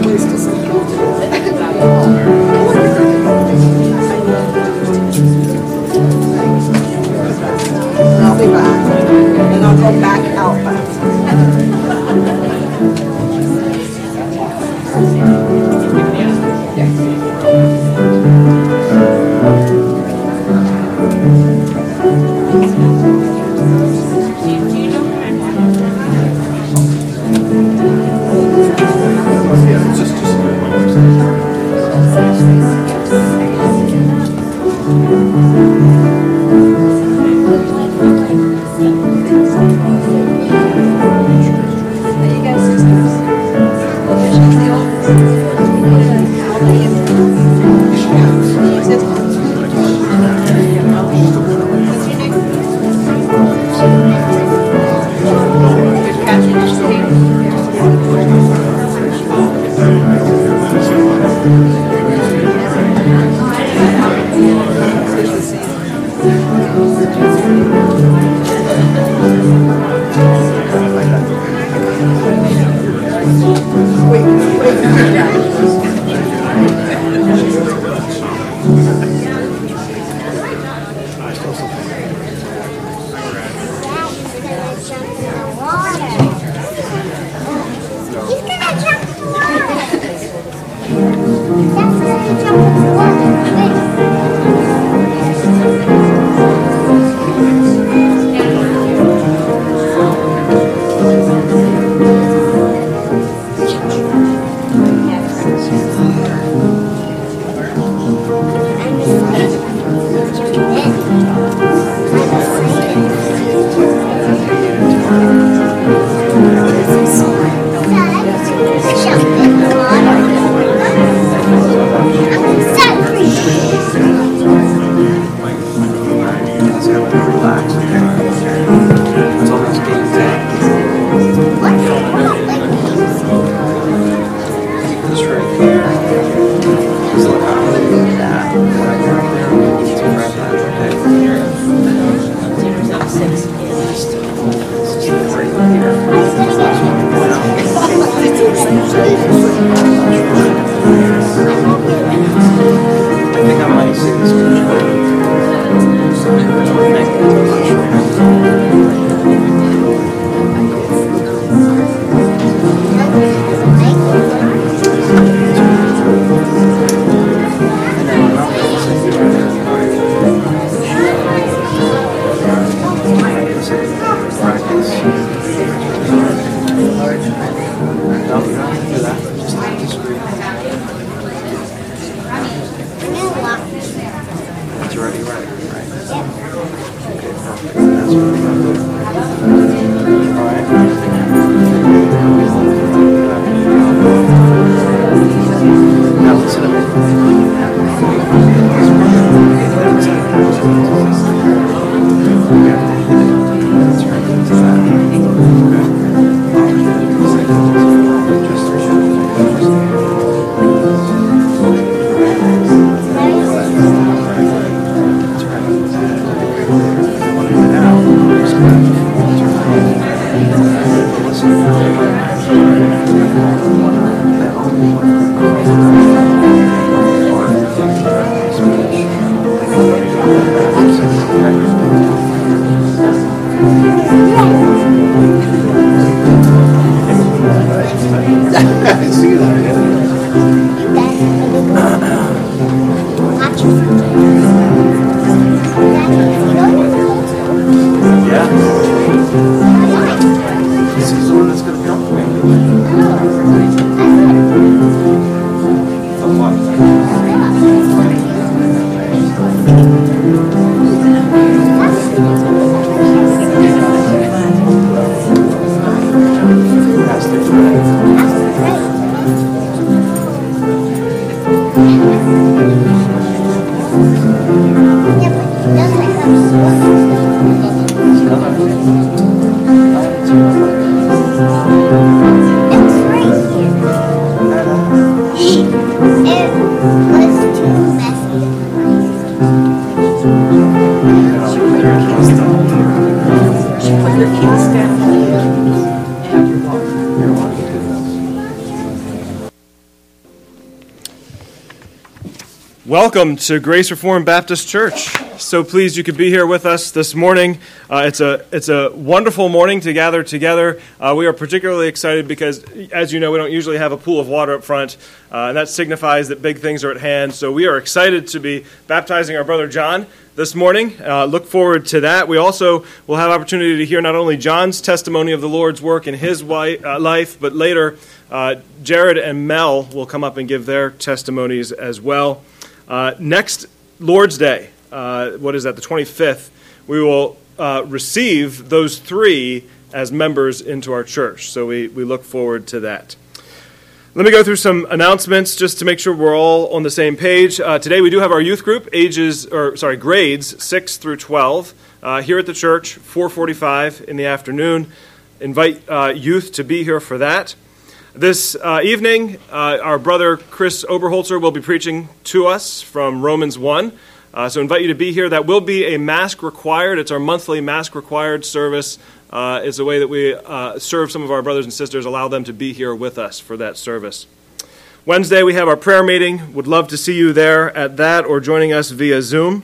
I'll be back. And I'll go back out back. Yes. Welcome to Grace Reformed Baptist Church. So pleased you could be here with us this morning. It's a wonderful morning to gather together. We are particularly excited because, as you know, we don't usually have a pool of water up front, and that signifies that big things are at hand. So we are excited to be baptizing our brother John this morning. Look forward to that. We also will have opportunity to hear not only John's testimony of the Lord's work in his life, but later Jared and Mel will come up and give their testimonies as well. Next Lord's Day, what is that, the 25th, we will receive those three as members into our church. So we look forward to that. Let me go through some announcements just to make sure we're all on the same page. Today we do have our youth group, grades 6 through 12, here at the church, 4:45 in the afternoon. Invite youth to be here for that. This evening, our brother Chris Oberholzer will be preaching to us from Romans 1. So invite you to be here. That will be a mask required. It's our monthly mask required service. It's a way that we serve some of our brothers and sisters, allow them to be here with us for that service. Wednesday, we have our prayer meeting. Would love to see you there at that or joining us via Zoom.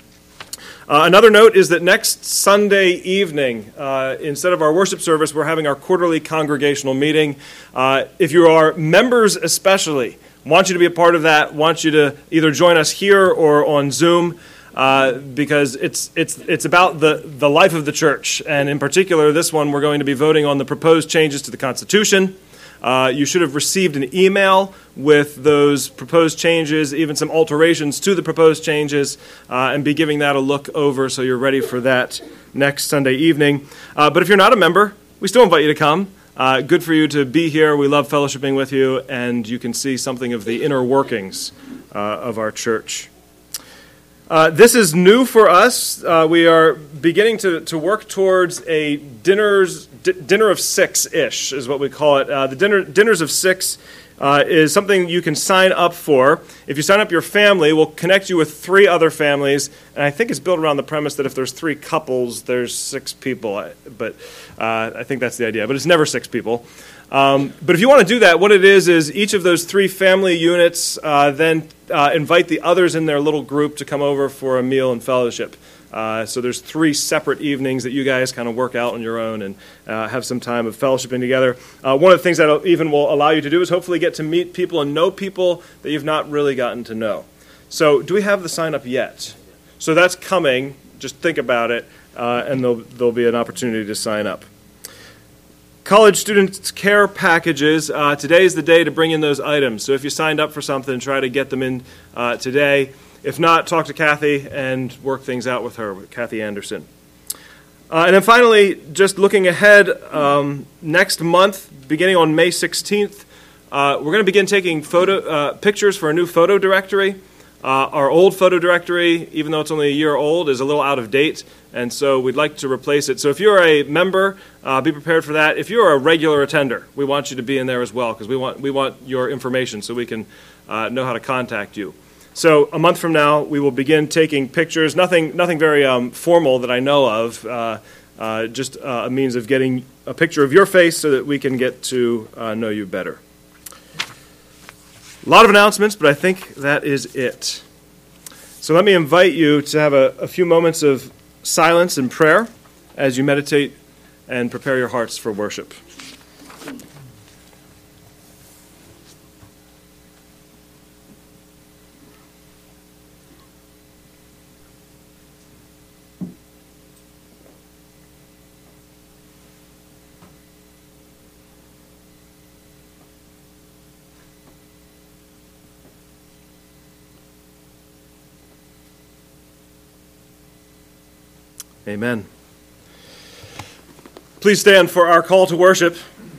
Another note is that next Sunday evening, instead of our worship service, we're having our quarterly congregational meeting. If you are members especially, want you to be a part of that, want you to either join us here or on Zoom, because it's about the life of the church. And in particular, this one, we're going to be voting on the proposed changes to the Constitution. You should have received an email with those proposed changes, even some alterations to the proposed changes, and be giving that a look over so you're ready for that next Sunday evening. But if you're not a member, we still invite you to come. Good for you to be here. We love fellowshipping with you, and you can see something of the inner workings of our church. This is new for us. We are beginning to work towards a dinner of six-ish is what we call it. The dinners of six is something you can sign up for. If you sign up your family, we'll connect you with three other families, and I think it's built around the premise that if there's three couples, there's six people. But I think that's the idea. But it's never six people. But if you want to do that, what it is each of those three family units then invite the others in their little group to come over for a meal and fellowship. So there's three separate evenings that you guys kind of work out on your own and have some time of fellowshipping together. One of the things that even will allow you to do is hopefully get to meet people and know people that you've not really gotten to know. So do we have the sign up yet? So that's coming. Just think about it, and there'll be an opportunity to sign up. College student care packages. Today is the day to bring in those items. So if you signed up for something, try to get them in today. If not, talk to Kathy and work things out with her, with Kathy Anderson. And then finally, just looking ahead, next month, beginning on May 16th, we're going to begin taking pictures for a new photo directory. Our old photo directory, even though it's only a year old, is a little out of date, and so we'd like to replace it. So if you're a member, be prepared for that. If you're a regular attender, we want you to be in there as well, because we want your information so we can know how to contact you. So a month from now, we will begin taking pictures. Nothing very formal that I know of, just a means of getting a picture of your face so that we can get to know you better. A lot of announcements, but I think that is it. So let me invite you to have a few moments of silence and prayer as you meditate and prepare your hearts for worship. Amen. Please stand for our call to worship.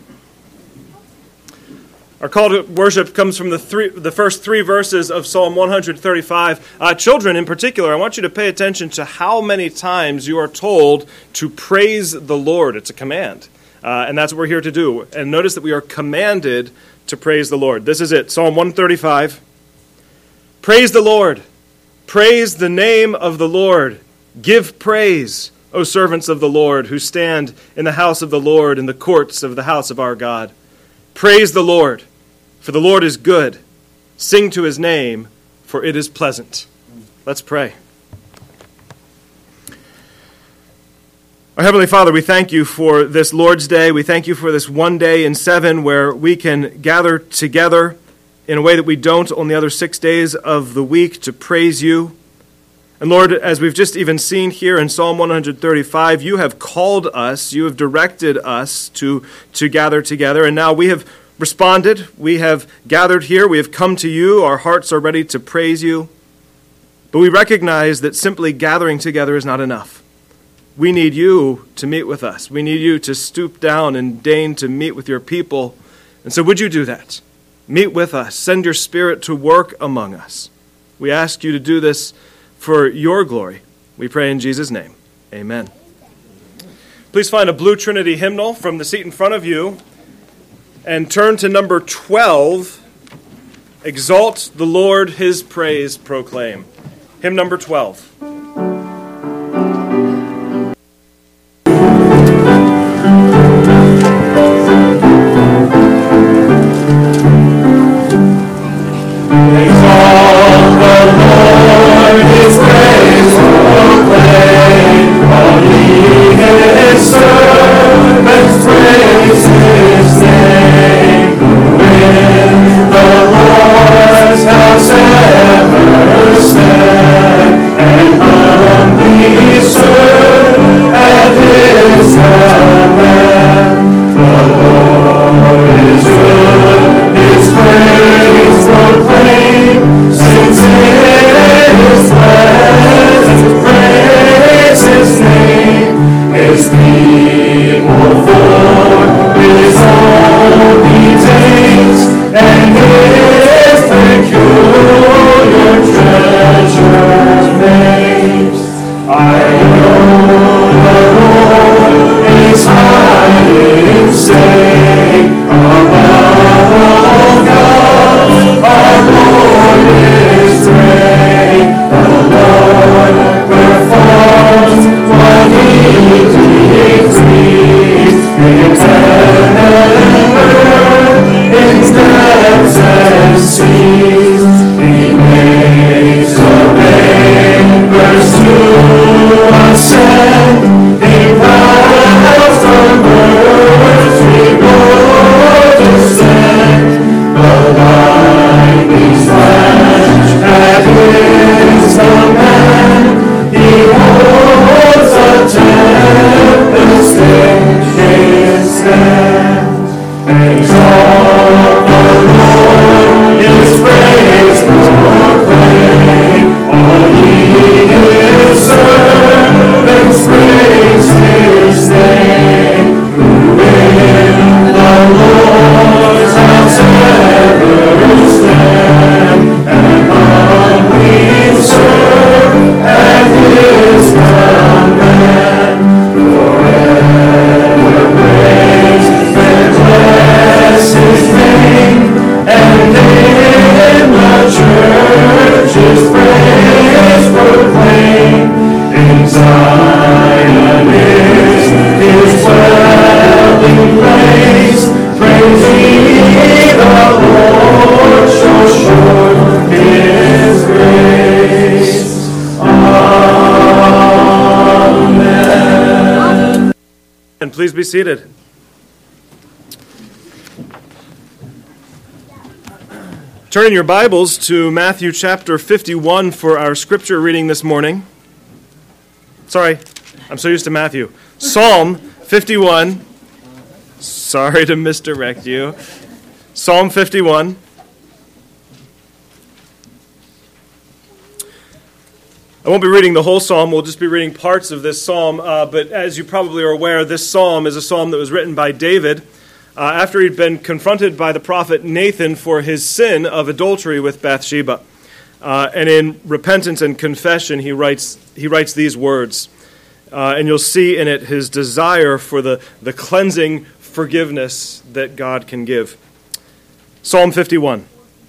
Our call to worship comes from the first three verses of Psalm 135. Children in particular, I want you to pay attention to how many times you are told to praise the Lord. It's a command, and that's what we're here to do. And notice that we are commanded to praise the Lord. This is it, Psalm 135. Praise the Lord. Praise the name of the Lord. Give praise, O servants of the Lord, who stand in the house of the Lord, in the courts of the house of our God. Praise the Lord, for the Lord is good. Sing to his name, for it is pleasant. Let's pray. Our Heavenly Father, we thank you for this Lord's Day. We thank you for this one day in 7 where we can gather together in a way that we don't on the other 6 days of the week to praise you. And Lord, as we've just even seen here in Psalm 135, you have called us, you have directed us to gather together, and now we have responded. We have gathered here, we have come to you, our hearts are ready to praise you. But we recognize that simply gathering together is not enough. We need you to meet with us. We need you to stoop down and deign to meet with your people. And so would you do that? Meet with us. Send your Spirit to work among us. We ask you to do this for your glory. We pray in Jesus' name. Amen. Please find a Blue Trinity hymnal from the seat in front of you and turn to number 12. Exalt the Lord, his praise proclaim. Hymn number 12. Please be seated. Turn in your Bibles to Matthew chapter 51 for our scripture reading this morning. Sorry, I'm so used to Matthew. Psalm 51. Sorry to misdirect you. Psalm 51. I won't be reading the whole psalm, we'll just be reading parts of this psalm, but as you probably are aware, this psalm is a psalm that was written by David after he'd been confronted by the prophet Nathan for his sin of adultery with Bathsheba. And in repentance and confession, he writes these words, and you'll see in it his desire for the cleansing forgiveness that God can give. Psalm 51.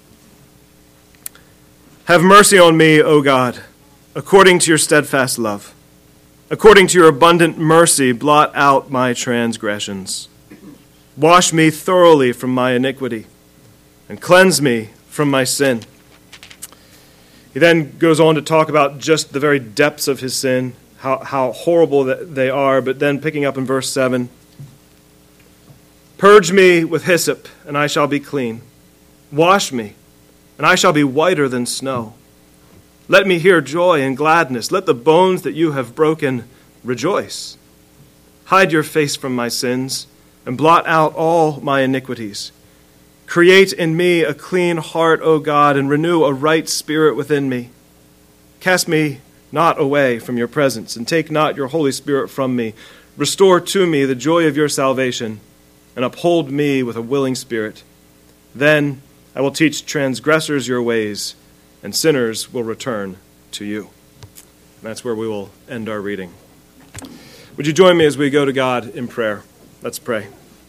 Have mercy on me, O God, according to your steadfast love. According to your abundant mercy, blot out my transgressions. Wash me thoroughly from my iniquity, and cleanse me from my sin. He then goes on to talk about just the very depths of his sin, how horrible that they are, but then picking up in verse 7, "Purge me with hyssop, and I shall be clean. Wash me, and I shall be whiter than snow. Let me hear joy and gladness. Let the bones that you have broken rejoice. Hide your face from my sins, and blot out all my iniquities. Create in me a clean heart, O God, and renew a right spirit within me. Cast me not away from your presence, and take not your Holy Spirit from me. Restore to me the joy of your salvation, and uphold me with a willing spirit. Then I will teach transgressors your ways, and sinners will return to you." And that's where we will end our reading. Would you join me as we go to God in prayer? Let's pray.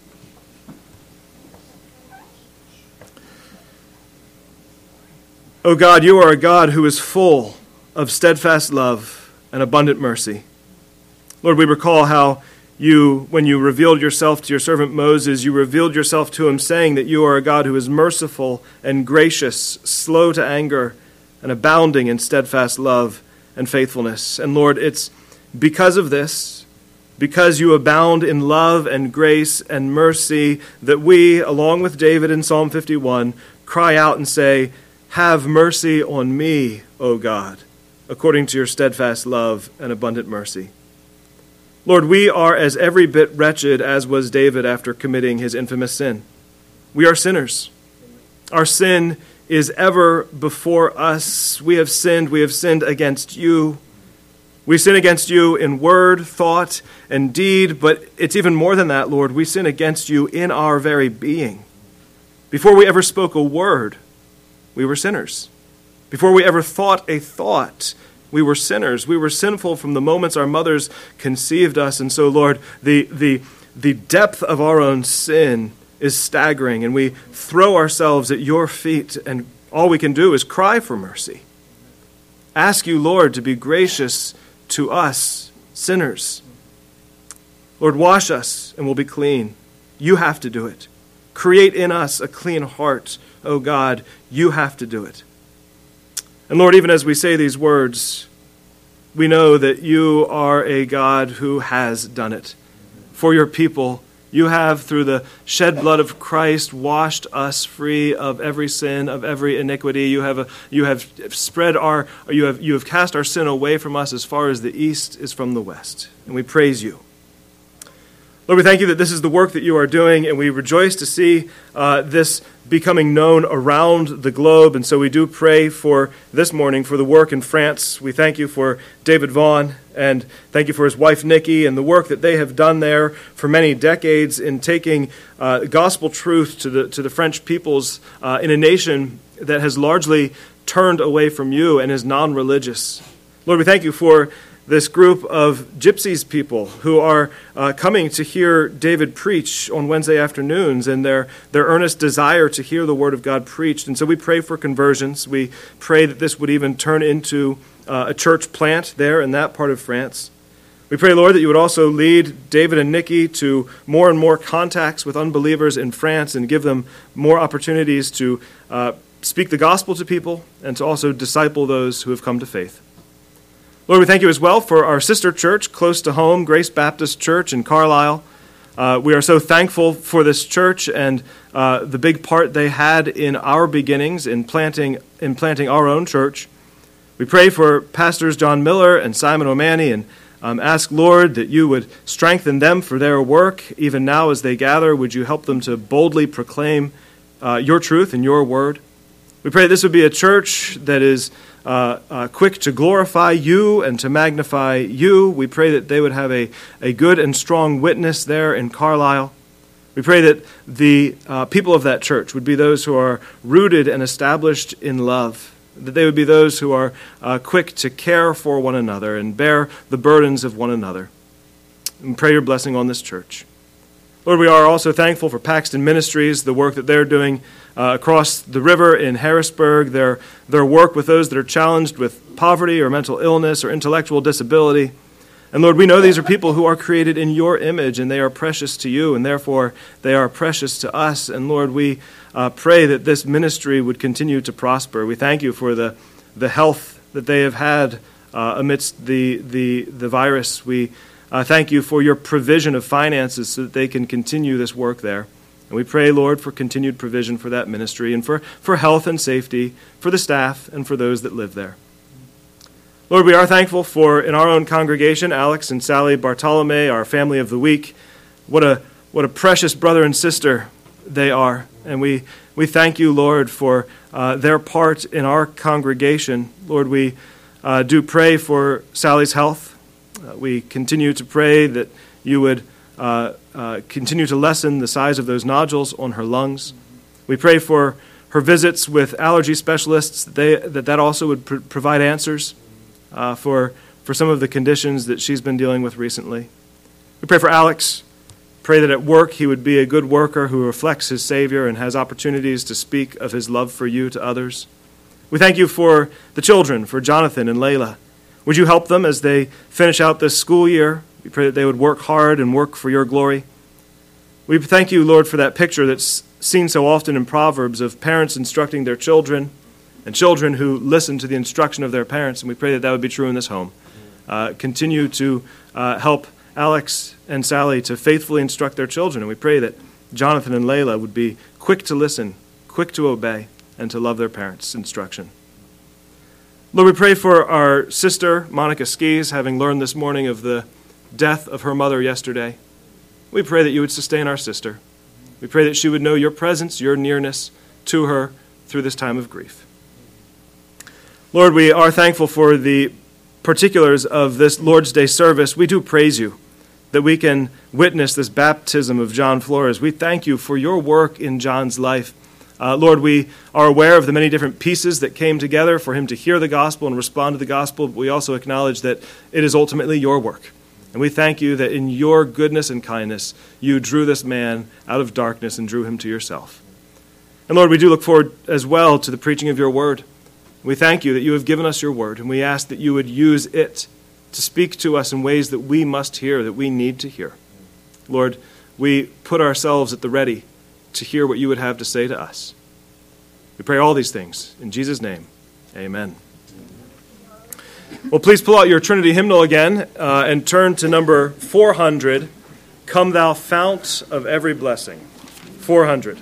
O God, you are a God who is full of steadfast love and abundant mercy. Lord, we recall how you, when you revealed yourself to your servant Moses, you revealed yourself to him saying that you are a God who is merciful and gracious, slow to anger, and abounding in steadfast love and faithfulness. And Lord, it's because of this, because you abound in love and grace and mercy, that we, along with David in Psalm 51, cry out and say, "Have mercy on me, O God, according to your steadfast love and abundant mercy." Lord, we are as every bit wretched as was David after committing his infamous sin. We are sinners. Our sin is ever before us. We have sinned against you. We sin against you in word, thought, and deed, but it's even more than that, Lord. We sin against you in our very being. Before we ever spoke a word, we were sinners. Before we ever thought a thought, we were sinners. We were sinful from the moments our mothers conceived us. And so, Lord, the depth of our own sin is staggering, and we throw ourselves at your feet, and all we can do is cry for mercy. Ask you, Lord, to be gracious to us, sinners. Lord, wash us, and we'll be clean. You have to do it. Create in us a clean heart, O God. You have to do it. And Lord, even as we say these words, we know that you are a God who has done it. For your people, you have, through the shed blood of Christ, washed us free of every sin, of every iniquity. You have cast our sin away from us as far as the east is from the west. And we praise you. Lord, we thank you that this is the work that you are doing, and we rejoice to see this becoming known around the globe. And so we do pray for this morning for the work in France. We thank you for David Vaughn, and thank you for his wife Nikki, and the work that they have done there for many decades in taking gospel truth to the French peoples in a nation that has largely turned away from you and is non-religious. Lord, we thank you for this group of gypsies people who are coming to hear David preach on Wednesday afternoons, and their earnest desire to hear the word of God preached. And so we pray for conversions. We pray that this would even turn into a church plant there in that part of France. We pray, Lord, that you would also lead David and Nikki to more and more contacts with unbelievers in France and give them more opportunities to speak the gospel to people and to also disciple those who have come to faith. Lord, we thank you as well for our sister church close to home, Grace Baptist Church in Carlisle. We are so thankful for this church and the big part they had in our beginnings in planting our own church. We pray for Pastors John Miller and Simon O'Mani, and ask, Lord, that you would strengthen them for their work. Even now as they gather, would you help them to boldly proclaim your truth and your word? We pray this would be a church that is quick to glorify you and to magnify you. We pray that they would have a good and strong witness there in Carlisle. We pray that the people of that church would be those who are rooted and established in love, that they would be those who are quick to care for one another and bear the burdens of one another. And pray your blessing on this church. Lord, we are also thankful for Paxton Ministries, the work that they're doing across the river in Harrisburg, their work with those that are challenged with poverty or mental illness or intellectual disability. And Lord, we know these are people who are created in your image, and they are precious to you, and therefore they are precious to us. And Lord, we pray that this ministry would continue to prosper. We thank you for the the health that they have had amidst the virus. We thank you for your provision of finances so that they can continue this work there. And we pray, Lord, for continued provision for that ministry and for health and safety for the staff and for those that live there. Lord, we are thankful for, in our own congregation, Alex and Sally Bartolome, our family of the week. What a precious brother and sister they are. And we thank you, Lord, for their part in our congregation. Lord, we do pray for Sally's health. We continue to pray that you would continue to lessen the size of those nodules on her lungs. We pray for her visits with allergy specialists, that also would provide answers for some of the conditions that she's been dealing with recently. We pray for Alex. Pray that at work he would be a good worker who reflects his Savior and has opportunities to speak of his love for you to others. We thank you for the children, for Jonathan and Layla. Would you help them as they finish out this school year? We pray that they would work hard and work for your glory. We thank you, Lord, for that picture that's seen so often in Proverbs of parents instructing their children and children who listen to the instruction of their parents, and we pray that that would be true in this home. Continue to help Alex and Sally to faithfully instruct their children, and we pray that Jonathan and Layla would be quick to listen, quick to obey, and to love their parents' instruction. Lord, we pray for our sister, Monica Skis, having learned this morning of the death of her mother yesterday. We pray that you would sustain our sister. We pray that she would know your presence, your nearness to her through this time of grief. Lord, we are thankful for the particulars of this Lord's Day service. We do praise you that we can witness this baptism of John Flores. We thank you for your work in John's life. Lord, we are aware of the many different pieces that came together for him to hear the gospel and respond to the gospel, but we also acknowledge that it is ultimately your work. And we thank you that in your goodness and kindness, you drew this man out of darkness and drew him to yourself. And Lord, we do look forward as well to the preaching of your word. We thank you that you have given us your word, and we ask that you would use it to speak to us in ways that we must hear, that we need to hear. Lord, we put ourselves at the ready to hear what you would have to say to us. We pray all these things in Jesus' name. Amen. Well, please pull out your Trinity hymnal again and turn to number 400, Come Thou Fount of Every Blessing. 400.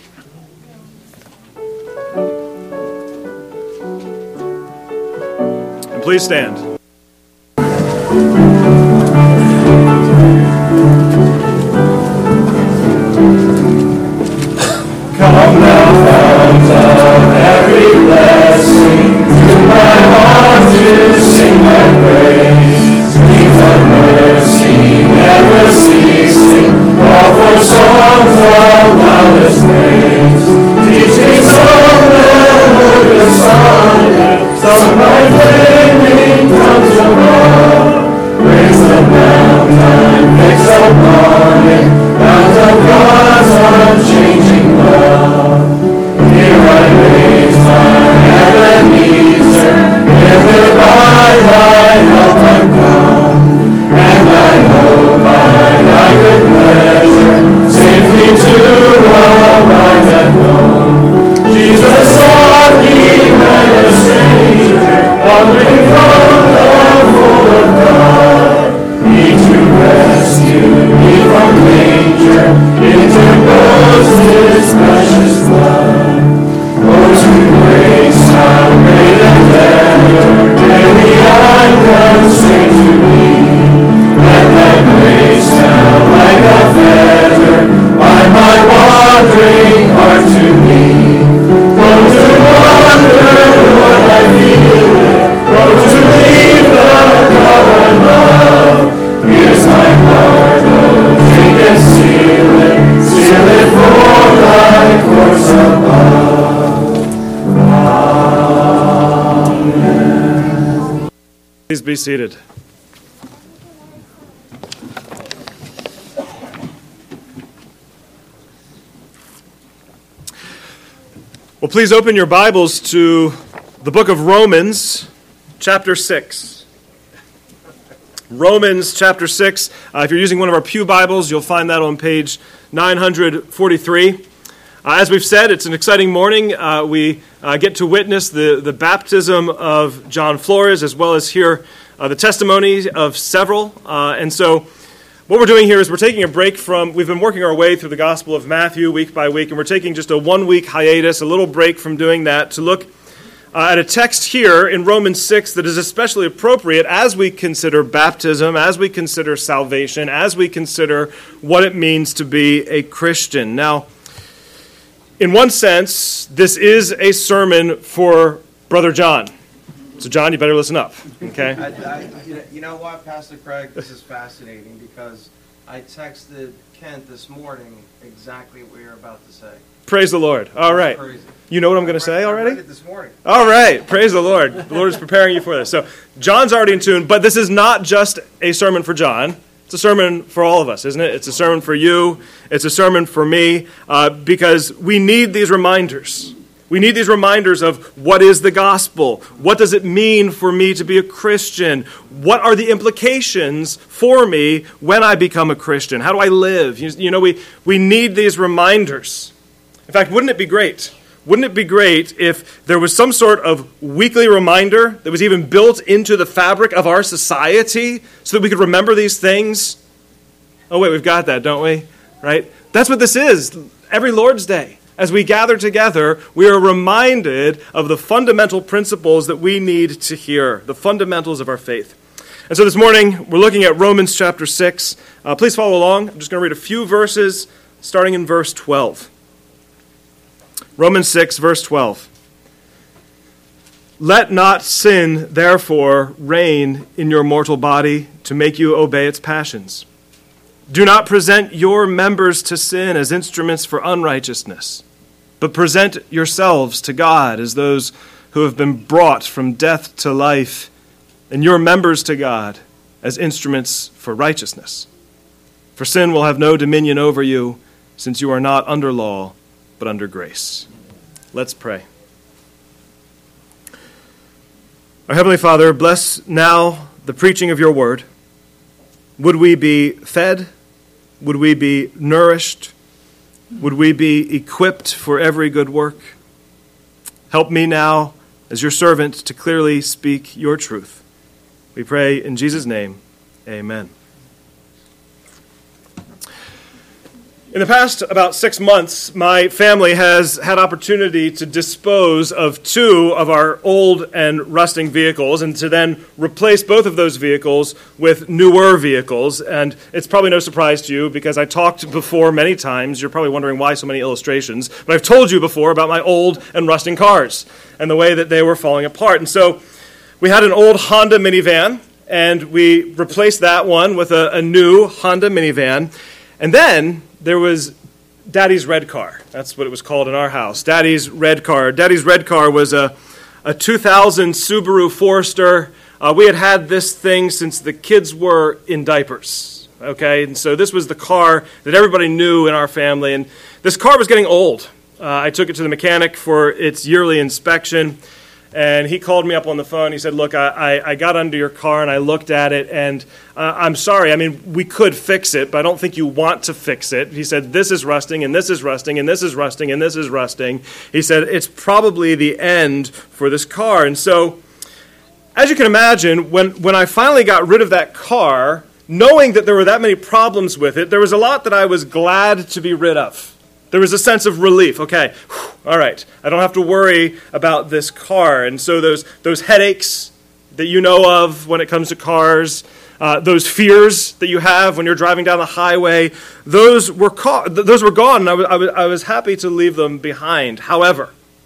And please stand. Come thou fount of every blessing, to my heart to sing thy praise. Deep of mercy, never ceasing, offer songs of wildest praise. Teach me some melodious sonnet, sung by flaming tongues above. Raise the mountain, fix upon it, mount of God's unchanging love. Here I raise my Ebenezer, hither by thy help I'm come, and I hope by thy good pleasure safely to arrive at home. Jesus sought me when a stranger, wandering from the fold of God. He to rescue me from danger, interposed his precious blood. Oh, to grace how great and tender, daily I constrain to be. Let thy grace now like a fetter bind my wandering heart to thee. Oh, to wonder what I feel, oh, to leave the God I love. Here's my heart, oh, take and seal it for thy course above. Amen. Please be seated. Well, please open your Bibles to the book of Romans, chapter 6. Romans chapter 6. If you're using one of our pew Bibles, you'll find that on page 943. As we've said, it's an exciting morning. We get to witness the baptism of John Flores, as well as hear the testimony of several. And so what we're doing here is we're taking a break we've been working our way through the Gospel of Matthew week by week, and we're taking just a 1-week hiatus, a little break from doing that, to look at a text here in Romans 6 that is especially appropriate as we consider baptism, as we consider salvation, as we consider what it means to be a Christian. Now, in one sense, this is a sermon for Brother John. So, John, you better listen up, okay? You know what, Pastor Craig? This is fascinating because I texted Kent this morning exactly what you're about to say. Praise the Lord. All right. Crazy. You know what I'm going to say already? I read it this morning. All right. Praise the Lord. The Lord is preparing you for this. So, John's already in tune, but this is not just a sermon for John. It's a sermon for all of us, isn't it? It's a sermon for you. It's a sermon for me, because we need these reminders. We need these reminders of what is the gospel? What does it mean for me to be a Christian? What are the implications for me when I become a Christian? How do I live? You know, we need these reminders. In fact, wouldn't it be great? Wouldn't it be great if there was some sort of weekly reminder that was even built into the fabric of our society so that we could remember these things? Oh, wait, we've got that, don't we? Right? That's what this is. Every Lord's Day, as we gather together, we are reminded of the fundamental principles that we need to hear, the fundamentals of our faith. And so this morning, we're looking at Romans chapter 6. Please follow along. I'm just going to read a few verses, starting in verse 12. Romans 6, verse 12. Let not sin, therefore, reign in your mortal body to make you obey its passions. Do not present your members to sin as instruments for unrighteousness, but present yourselves to God as those who have been brought from death to life, and your members to God as instruments for righteousness. For sin will have no dominion over you, since you are not under law, but under grace. Let's pray. Our Heavenly Father, bless now the preaching of your word. Would we be fed? Would we be nourished? Would we be equipped for every good work? Help me now, as your servant, to clearly speak your truth. We pray in Jesus' name, amen. In the past about 6 months, my family has had opportunity to dispose of 2 of our old and rusting vehicles and to then replace both of those vehicles with newer vehicles. And it's probably no surprise to you because I talked before many times. You're probably wondering why so many illustrations. But I've told you before about my old and rusting cars and the way that they were falling apart. And so we had an old Honda minivan, and we replaced that one with a new Honda minivan. And then there was Daddy's red car. That's what it was called in our house, Daddy's red car. Daddy's red car was a 2000 Subaru Forester. We had had this thing since the kids were in diapers, okay? And so this was the car that everybody knew in our family. And this car was getting old. I took it to the mechanic for its yearly inspection. And he called me up on the phone. He said, look, I got under your car and I looked at it, and I'm sorry. I mean, we could fix it, but I don't think you want to fix it. He said, this is rusting, and this is rusting, and this is rusting, and this is rusting. He said, it's probably the end for this car. And so, as you can imagine, when I finally got rid of that car, knowing that there were that many problems with it, there was a lot that I was glad to be rid of. There was a sense of relief. Okay, all right, I don't have to worry about this car. And so those headaches that you know of when it comes to cars, those fears that you have when you're driving down the highway, those were gone, and I was happy to leave them behind. However,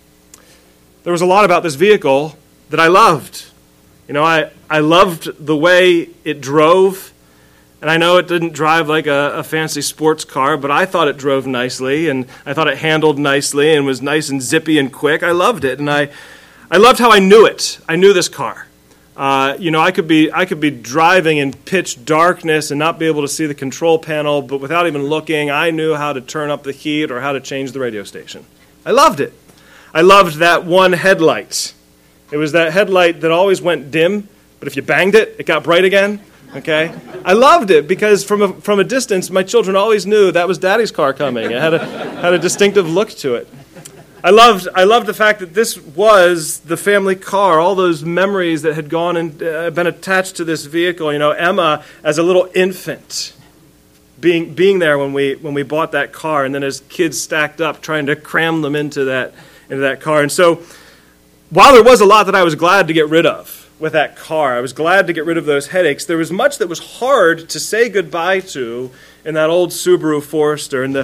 there was a lot about this vehicle that I loved. You know, I loved the way it drove. And I know it didn't drive like a fancy sports car, but I thought it drove nicely, and I thought it handled nicely and was nice and zippy and quick. I loved it, and I loved how I knew it. I knew this car. I could be driving in pitch darkness and not be able to see the control panel, but without even looking, I knew how to turn up the heat or how to change the radio station. I loved it. I loved that one headlight. It was that headlight that always went dim, but if you banged it, it got bright again. Okay? I loved it because from a distance, my children always knew that was Daddy's car coming. It had a distinctive look to it. I loved the fact that this was the family car, all those memories that had gone and been attached to this vehicle. You know, Emma as a little infant, being there when we bought that car, and then as kids stacked up, trying to cram them into that car. And so, while there was a lot that I was glad to get rid of with that car, I was glad to get rid of those headaches, there was much that was hard to say goodbye to in that old Subaru Forester. And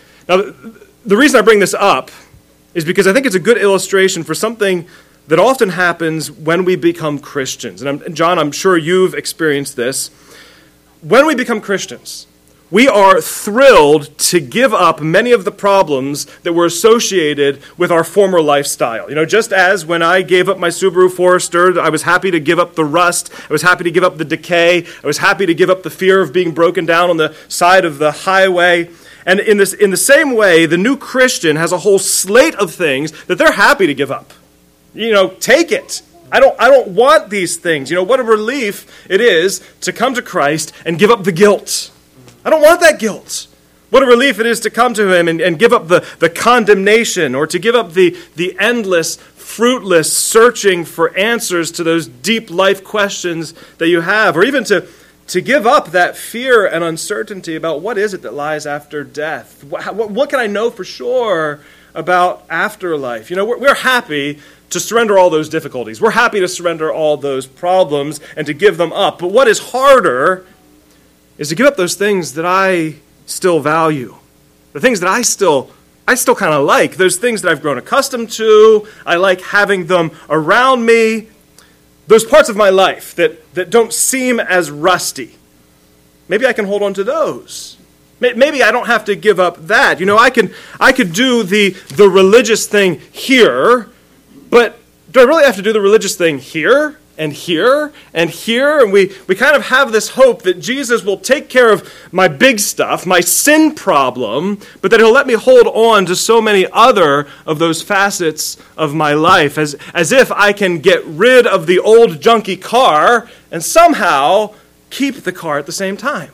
the reason I bring this up is because I think it's a good illustration for something that often happens when we become Christians. And John, I'm sure you've experienced this. When we become Christians, we are thrilled to give up many of the problems that were associated with our former lifestyle. You know, just as when I gave up my Subaru Forester, I was happy to give up the rust, I was happy to give up the decay, I was happy to give up the fear of being broken down on the side of the highway. And in the same way, the new Christian has a whole slate of things that they're happy to give up. You know, take it. I don't want these things. You know, what a relief it is to come to Christ and give up the guilt. I don't want that guilt. What a relief it is to come to Him and give up the condemnation, or to give up the endless, fruitless searching for answers to those deep life questions that you have, or even to give up that fear and uncertainty about what is it that lies after death. What can I know for sure about afterlife? You know, we're happy to surrender all those difficulties. We're happy to surrender all those problems and to give them up. But what is harder is to give up those things that I still value, the things that I still kind of like, those things that I've grown accustomed to. I like having them around me. Those parts of my life that don't seem as rusty. Maybe I can hold on to those. Maybe I don't have to give up that. You know, I could do the religious thing here, but do I really have to do the religious thing here and here and here? And we kind of have this hope that Jesus will take care of my big stuff, my sin problem, but that He'll let me hold on to so many other of those facets of my life, as if I can get rid of the old junky car and somehow keep the car at the same time.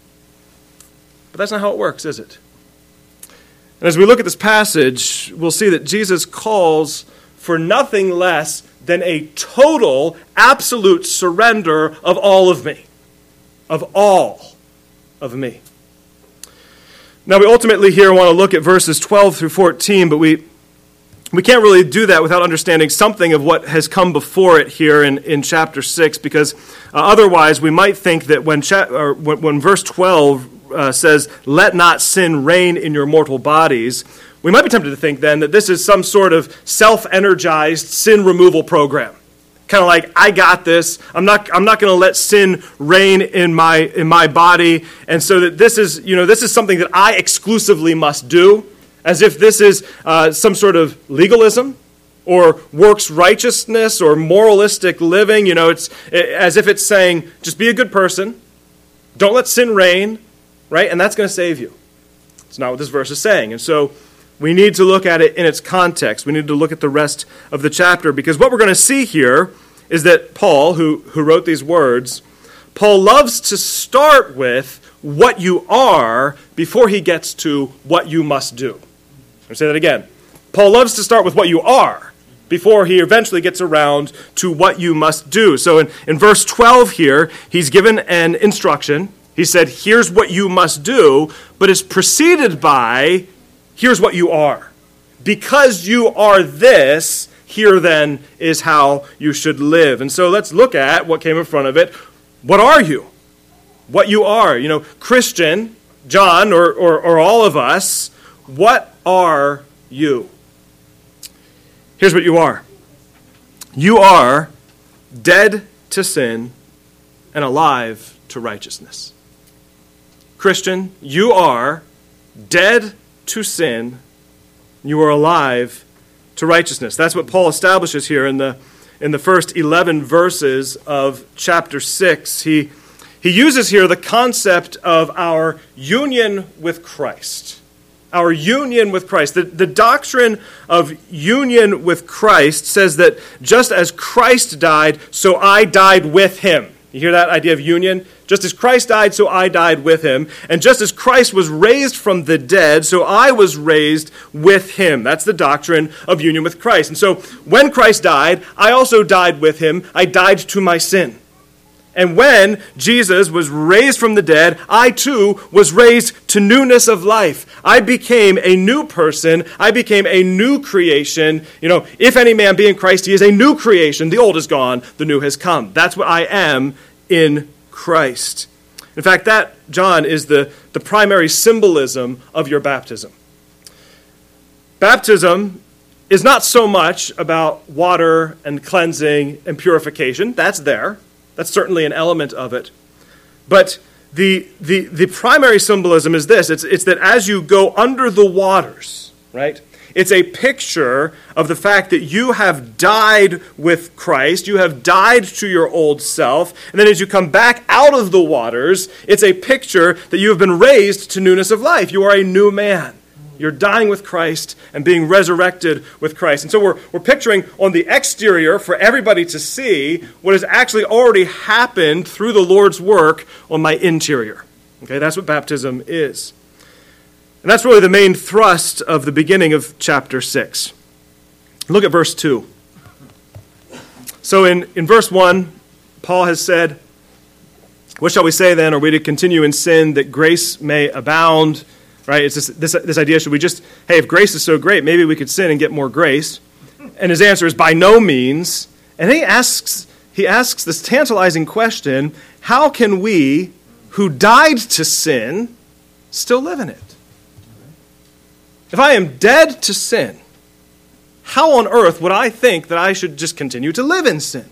But that's not how it works, is it? And as we look at this passage, we'll see that Jesus calls for nothing less than a total, absolute surrender of all of me. Of all of me. Now, we ultimately here want to look at verses 12 through 14, but we can't really do that without understanding something of what has come before it here in chapter 6, because otherwise we might think that when verse 12 says, "Let not sin reign in your mortal bodies," we might be tempted to think then that this is some sort of self-energized sin removal program. Kind of like, I got this. I'm not going to let sin reign in my body, and so that this is something that I exclusively must do, as if this is some sort of legalism or works righteousness or moralistic living. You know, it's as if it's saying, just be a good person, don't let sin reign, right? And that's going to save you. It's not what this verse is saying, and so we need to look at it in its context. We need to look at the rest of the chapter, because what we're going to see here is that Paul, who wrote these words, Paul loves to start with what you are before he gets to what you must do. I'll say that again. Paul loves to start with what you are before he eventually gets around to what you must do. So in verse 12 here, he's given an instruction. He said, here's what you must do, but it's preceded by, here's what you are. Because you are this, here then is how you should live. And so let's look at what came in front of it. What are you? What you are. You know, Christian, John, or all of us, what are you? Here's what you are. You are dead to sin and alive to righteousness. Christian, you are dead to sin, you are alive to righteousness. That's what Paul establishes here in the first 11 verses of chapter 6. He uses here the concept of our union with Christ. Our union with Christ. The doctrine of union with Christ says that just as Christ died, so I died with him. You hear that idea of union? Just as Christ died, so I died with him. And just as Christ was raised from the dead, so I was raised with him. That's the doctrine of union with Christ. And so when Christ died, I also died with him. I died to my sin. And when Jesus was raised from the dead, I too was raised to newness of life. I became a new person. I became a new creation. If any man be in Christ, he is a new creation. The old is gone, the new has come. That's what I am in Christ. In fact, that, John, is the primary symbolism of your baptism. Baptism is not so much about water and cleansing and purification. That's there. That's certainly an element of it. But the primary symbolism is this. It's that as you go under the waters, right? It's a picture of the fact that you have died with Christ. You have died to your old self. And then as you come back out of the waters, it's a picture that you have been raised to newness of life. You are a new man. You're dying with Christ and being resurrected with Christ. And so we're picturing on the exterior for everybody to see what has actually already happened through the Lord's work on my interior. Okay, that's what baptism is. And that's really the main thrust of the beginning of chapter 6. Look at verse 2. So in verse 1, Paul has said, "What shall we say then? Are we to continue in sin that grace may abound?" Right? It's this idea, should we just, hey, if grace is so great, maybe we could sin and get more grace? And his answer is by no means. And then he asks this tantalizing question, how can we who died to sin still live in it? If I am dead to sin, how on earth would I think that I should just continue to live in sin?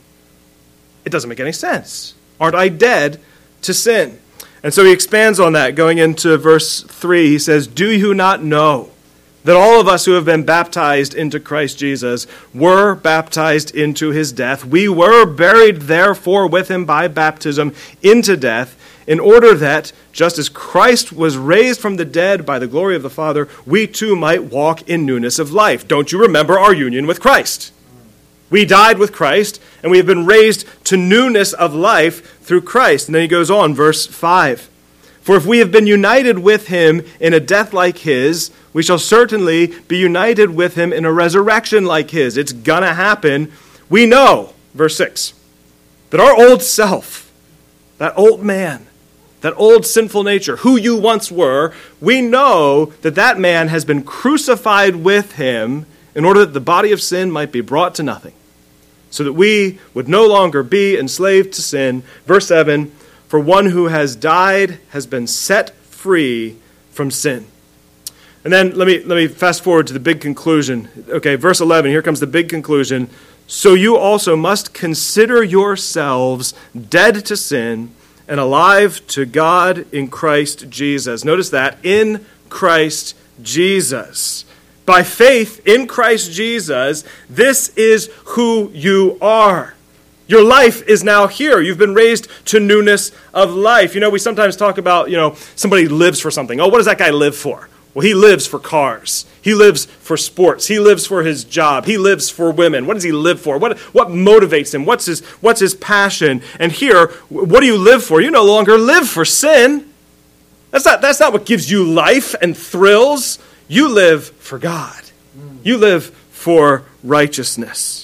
It doesn't make any sense. Aren't I dead to sin? And so he expands on that, going into verse 3. He says, "Do you not know that all of us who have been baptized into Christ Jesus were baptized into his death? We were buried, therefore, with him by baptism into death, in order that, just as Christ was raised from the dead by the glory of the Father, we too might walk in newness of life." Don't you remember our union with Christ? We died with Christ, and we have been raised to newness of life through Christ. And then he goes on, verse 5. "For if we have been united with him in a death like his, we shall certainly be united with him in a resurrection like his." It's going to happen. We know, verse 6, that our old self, that old man, that old sinful nature, who you once were, we know that that man has been crucified with him in order that the body of sin might be brought to nothing, so that we would no longer be enslaved to sin. Verse 7, "For one who has died has been set free from sin." And then let me fast forward to the big conclusion. Okay, verse 11, here comes the big conclusion. "So you also must consider yourselves dead to sin and alive to God in Christ Jesus." Notice that, in Christ Jesus. By faith in Christ Jesus, this is who you are. Your life is now here. You've been raised to newness of life. We sometimes talk about, somebody lives for something. Oh, what does that guy live for? Well, he lives for cars. He lives for sports. He lives for his job. He lives for women. What does he live for? What motivates him? What's his passion? And here, what do you live for? You no longer live for sin. That's not what gives you life and thrills. You live for God. You live for righteousness.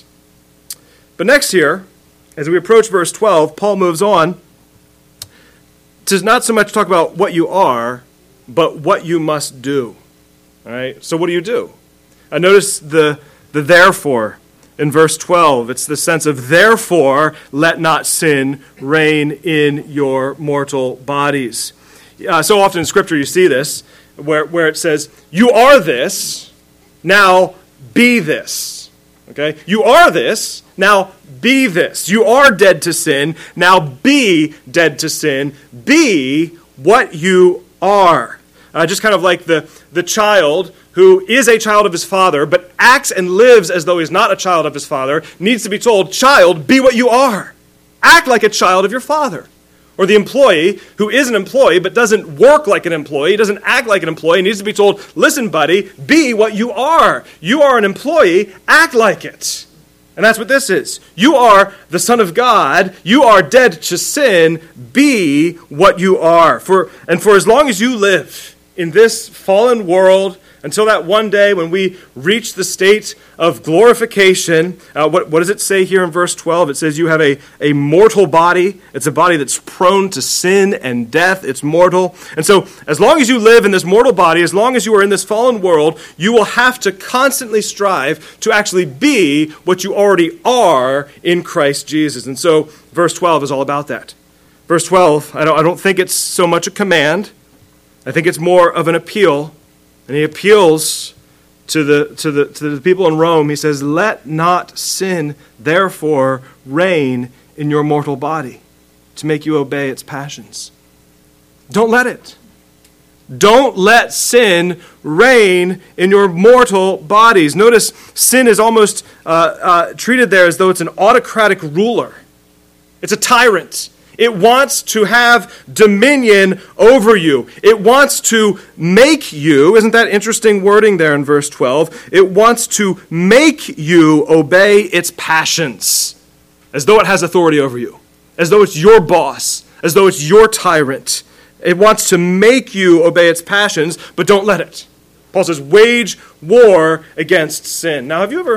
But next here, as we approach verse 12, Paul moves on to not so much talk about what you are, but what you must do. All right? So what do you do? Notice the therefore in verse 12. It's the sense of, therefore, let not sin reign in your mortal bodies. So often in Scripture you see this, where it says, you are this, now be this. Okay? You are this, now be this. You are dead to sin, now be dead to sin. Be what you are. Just kind of like the child who is a child of his father, but acts and lives as though he's not a child of his father, needs to be told, child, be what you are. Act like a child of your father. Or the employee who is an employee but doesn't work like an employee, doesn't act like an employee, needs to be told, listen, buddy, be what you are. You are an employee, act like it. And that's what this is. You are the Son of God. You are dead to sin. Be what you are. For as long as you live in this fallen world, until that one day when we reach the state of glorification, what does it say here in verse 12? It says you have a mortal body. It's a body that's prone to sin and death. It's mortal. And so as long as you live in this mortal body, as long as you are in this fallen world, you will have to constantly strive to actually be what you already are in Christ Jesus. And so verse 12 is all about that. Verse 12, I don't think it's so much a command. I think it's more of an appeal. And he appeals to the people in Rome. He says, let not sin, therefore, reign in your mortal body to make you obey its passions. Don't let it. Don't let sin reign in your mortal bodies. Notice sin is almost treated there as though it's an autocratic ruler. It's a tyrant. It wants to have dominion over you. It wants to make you, isn't that interesting wording there in verse 12? It wants to make you obey its passions, as though it has authority over you, as though it's your boss, as though it's your tyrant. It wants to make you obey its passions, but don't let it. Paul says, wage war against sin. Now, have you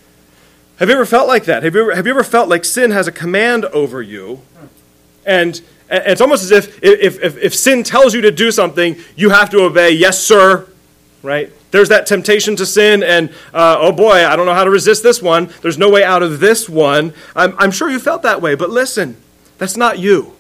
ever felt like that? Have you ever felt like sin has a command over you? And it's almost as if sin tells you to do something, you have to obey, yes, sir, right? There's that temptation to sin, and oh boy, I don't know how to resist this one. There's no way out of this one. I'm sure you felt that way, but listen, that's not you.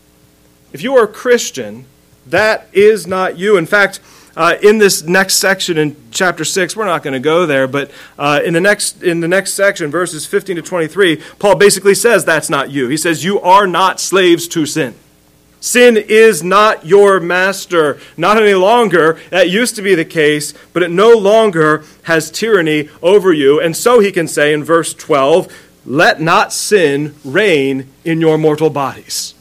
If you are a Christian, that is not you. In fact, in this next section in chapter 6, we're not going to go there, but in the next section, verses 15 to 23, Paul basically says that's not you. He says you are not slaves to sin. Sin is not your master, not any longer. That used to be the case, but it no longer has tyranny over you. And so he can say in verse 12, let not sin reign in your mortal bodies.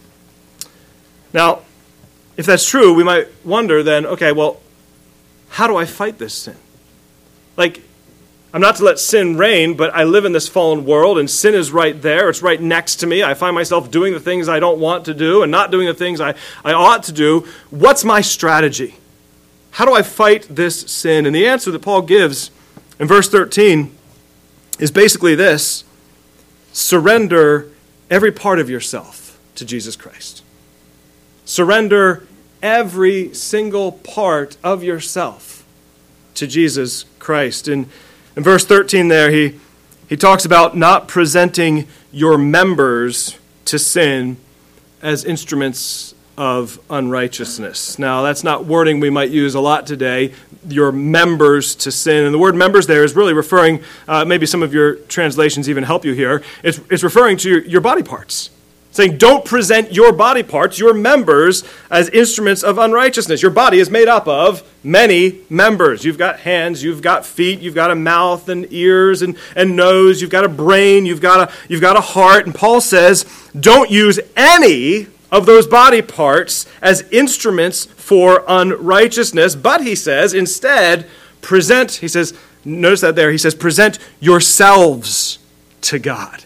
Now, if that's true, we might wonder then, okay, well, how do I fight this sin? Like, I'm not to let sin reign, but I live in this fallen world, and sin is right there. It's right next to me. I find myself doing the things I don't want to do and not doing the things I ought to do. What's my strategy? How do I fight this sin? And the answer that Paul gives in verse 13 is basically this: surrender every part of yourself to Jesus Christ. Surrender every single part of yourself to Jesus Christ. In verse 13 there, he talks about not presenting your members to sin as instruments of unrighteousness. Now, that's not wording we might use a lot today, your members to sin. And the word members there is really referring, maybe some of your translations even help you here, it's referring to your body parts. Saying, don't present your body parts, your members, as instruments of unrighteousness. Your body is made up of many members. You've got hands, you've got feet, you've got a mouth and ears and nose, you've got a brain, you've got a heart. And Paul says, don't use any of those body parts as instruments for unrighteousness. But he says, instead, notice that there, he says, present yourselves to God.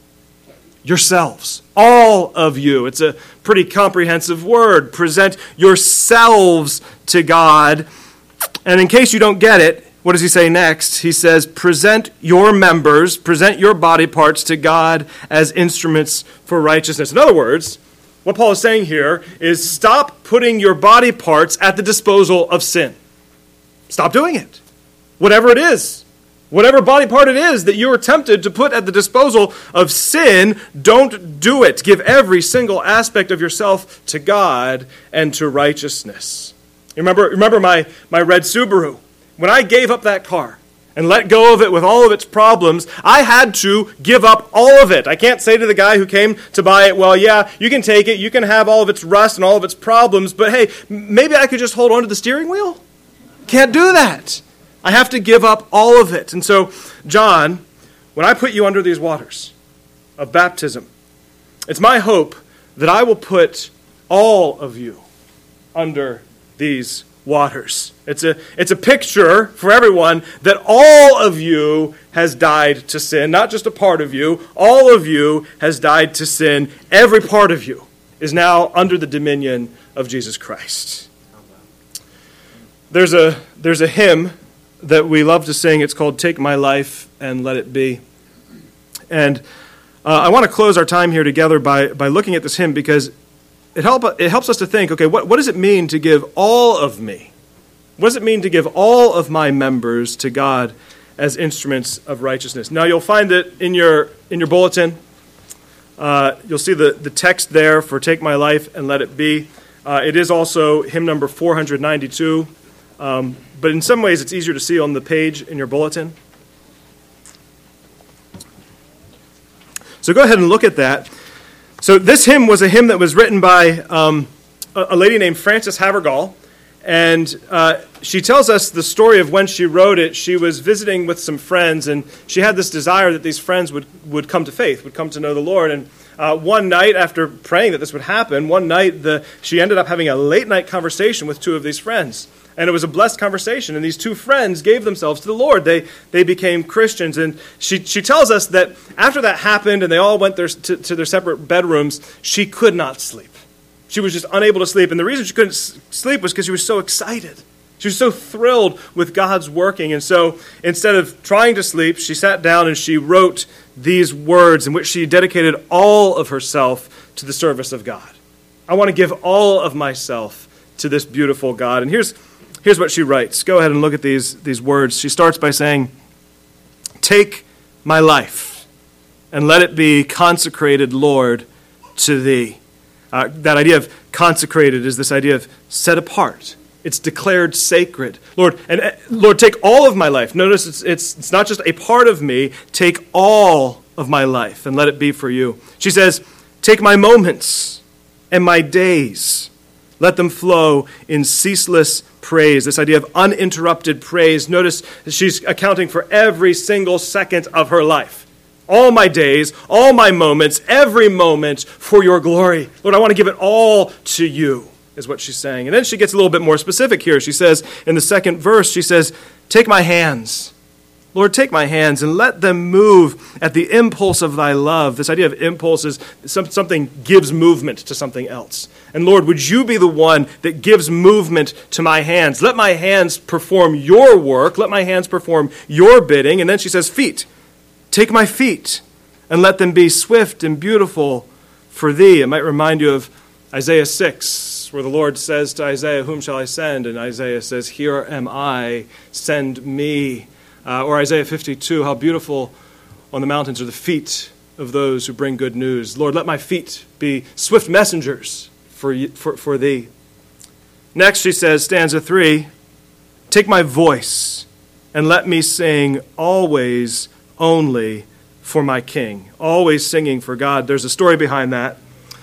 Yourselves. All of you. It's a pretty comprehensive word. Present yourselves to God. And in case you don't get it, what does he say next? He says, present your members, present your body parts to God as instruments for righteousness. In other words, what Paul is saying here is stop putting your body parts at the disposal of sin. Stop doing it. Whatever it is. Whatever body part it is that you are tempted to put at the disposal of sin, don't do it. Give every single aspect of yourself to God and to righteousness. Remember my red Subaru? When I gave up that car and let go of it with all of its problems, I had to give up all of it. I can't say to the guy who came to buy it, well, yeah, you can take it, you can have all of its rust and all of its problems, but hey, maybe I could just hold on to the steering wheel? Can't do that. I have to give up all of it. And so, John, when I put you under these waters of baptism, it's my hope that I will put all of you under these waters. It's a picture for everyone that all of you has died to sin, not just a part of you. All of you has died to sin. Every part of you is now under the dominion of Jesus Christ. There's a hymn that we love to sing. It's called "Take My Life and Let It Be." And I want to close our time here together by looking at this hymn, because it helps us to think, okay, what does it mean to give all of me? What does it mean to give all of my members to God as instruments of righteousness? Now, you'll find it in your bulletin. You'll see the text there for "Take My Life and Let It Be." It is also hymn number 492. But in some ways, it's easier to see on the page in your bulletin. So go ahead and look at that. So this hymn was a hymn that was written by a lady named Frances Havergal. And she tells us the story of when she wrote it. She was visiting with some friends, and she had this desire that these friends would come to faith, would come to know the Lord. And one night, after praying that this would happen, one night she ended up having a late-night conversation with two of these friends. And it was a blessed conversation. And these two friends gave themselves to the Lord. They became Christians. And she tells us that after that happened and they all went to their separate bedrooms, she could not sleep. She was just unable to sleep. And the reason she couldn't sleep was because she was so excited. She was so thrilled with God's working. And so instead of trying to sleep, she sat down and she wrote these words in which she dedicated all of herself to the service of God. I want to give all of myself to this beautiful God. And here's what she writes. Go ahead and look at these words. She starts by saying, "Take my life and let it be consecrated, Lord, to thee." That idea of consecrated is this idea of set apart. It's declared sacred. Lord, take all of my life. Notice it's not just a part of me. Take all of my life and let it be for you. She says, "Take my moments and my days. Let them flow in ceaseless praise." This idea of uninterrupted praise. Notice she's accounting for every single second of her life. All my days, all my moments, every moment for your glory. Lord, I want to give it all to you, is what she's saying. And then she gets a little bit more specific here. She says, in the second verse, she says, "Take my hands. Lord, take my hands and let them move at the impulse of thy love." This idea of impulse is something gives movement to something else. And Lord, would you be the one that gives movement to my hands? Let my hands perform your work. Let my hands perform your bidding. And then she says, "Feet. Take my feet and let them be swift and beautiful for thee." It might remind you of Isaiah 6, where the Lord says to Isaiah, "Whom shall I send?" And Isaiah says, "Here am I, send me." Or Isaiah 52, "How beautiful on the mountains are the feet of those who bring good news." Lord, let my feet be swift messengers for thee. Next, she says, stanza 3, "Take my voice and let me sing always only for my King." Always singing for God. There's a story behind that.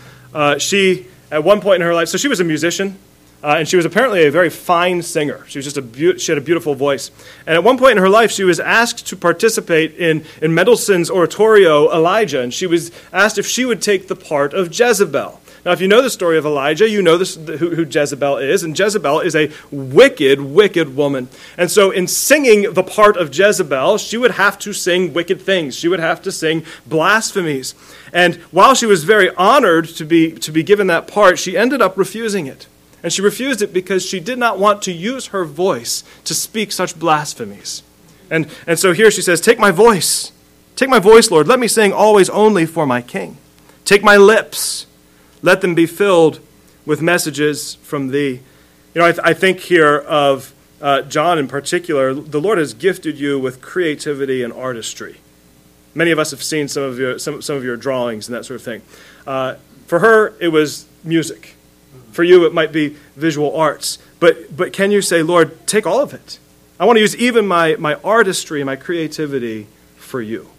She, at one point in her life, so she was a musician, and she was apparently a very fine singer. She was just she had a beautiful voice. And at one point in her life, she was asked to participate in Mendelssohn's oratorio, Elijah, and she was asked if she would take the part of Jezebel. Now, if you know the story of Elijah, you know who Jezebel is, and Jezebel is a wicked, wicked woman. And so in singing the part of Jezebel, she would have to sing wicked things. She would have to sing blasphemies. And while she was very honored to be given that part, she ended up refusing it. And she refused it because she did not want to use her voice to speak such blasphemies. And so here she says, "Take my voice. Take my voice, Lord. Let me sing always only for my King. Take my lips. Let them be filled with messages from thee." You know, I think here of John in particular. The Lord has gifted you with creativity and artistry. Many of us have seen some of your drawings and that sort of thing. For her, it was music. For you, it might be visual arts. But can you say, "Lord, take all of it. I want to use even my artistry, my creativity for you."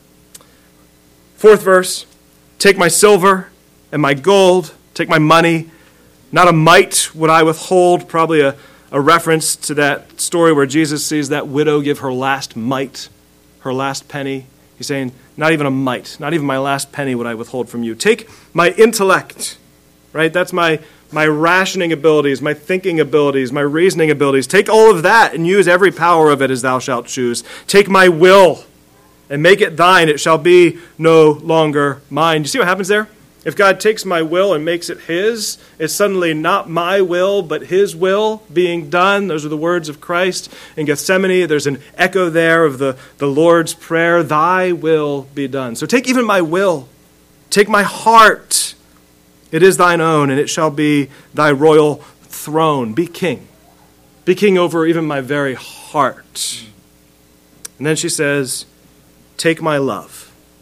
Fourth verse, "Take my silver and my gold, take my money. Not a mite would I withhold." Probably a reference to that story where Jesus sees that widow give her last mite, her last penny. He's saying, not even a mite, not even my last penny would I withhold from you. "Take my intellect," right? That's my my rationing abilities, my thinking abilities, my reasoning abilities. Take all of that and use every power of it as thou shalt choose. Take my will and make it thine. It shall be no longer mine. You see what happens there? If God takes my will and makes it his, it's suddenly not my will, but his will being done. Those are the words of Christ in Gethsemane. There's an echo there of the Lord's Prayer, thy will be done. So take even my will. Take my heart. It is thine own, and it shall be thy royal throne. Be king. Be king over even my very heart. And then she says, take my love.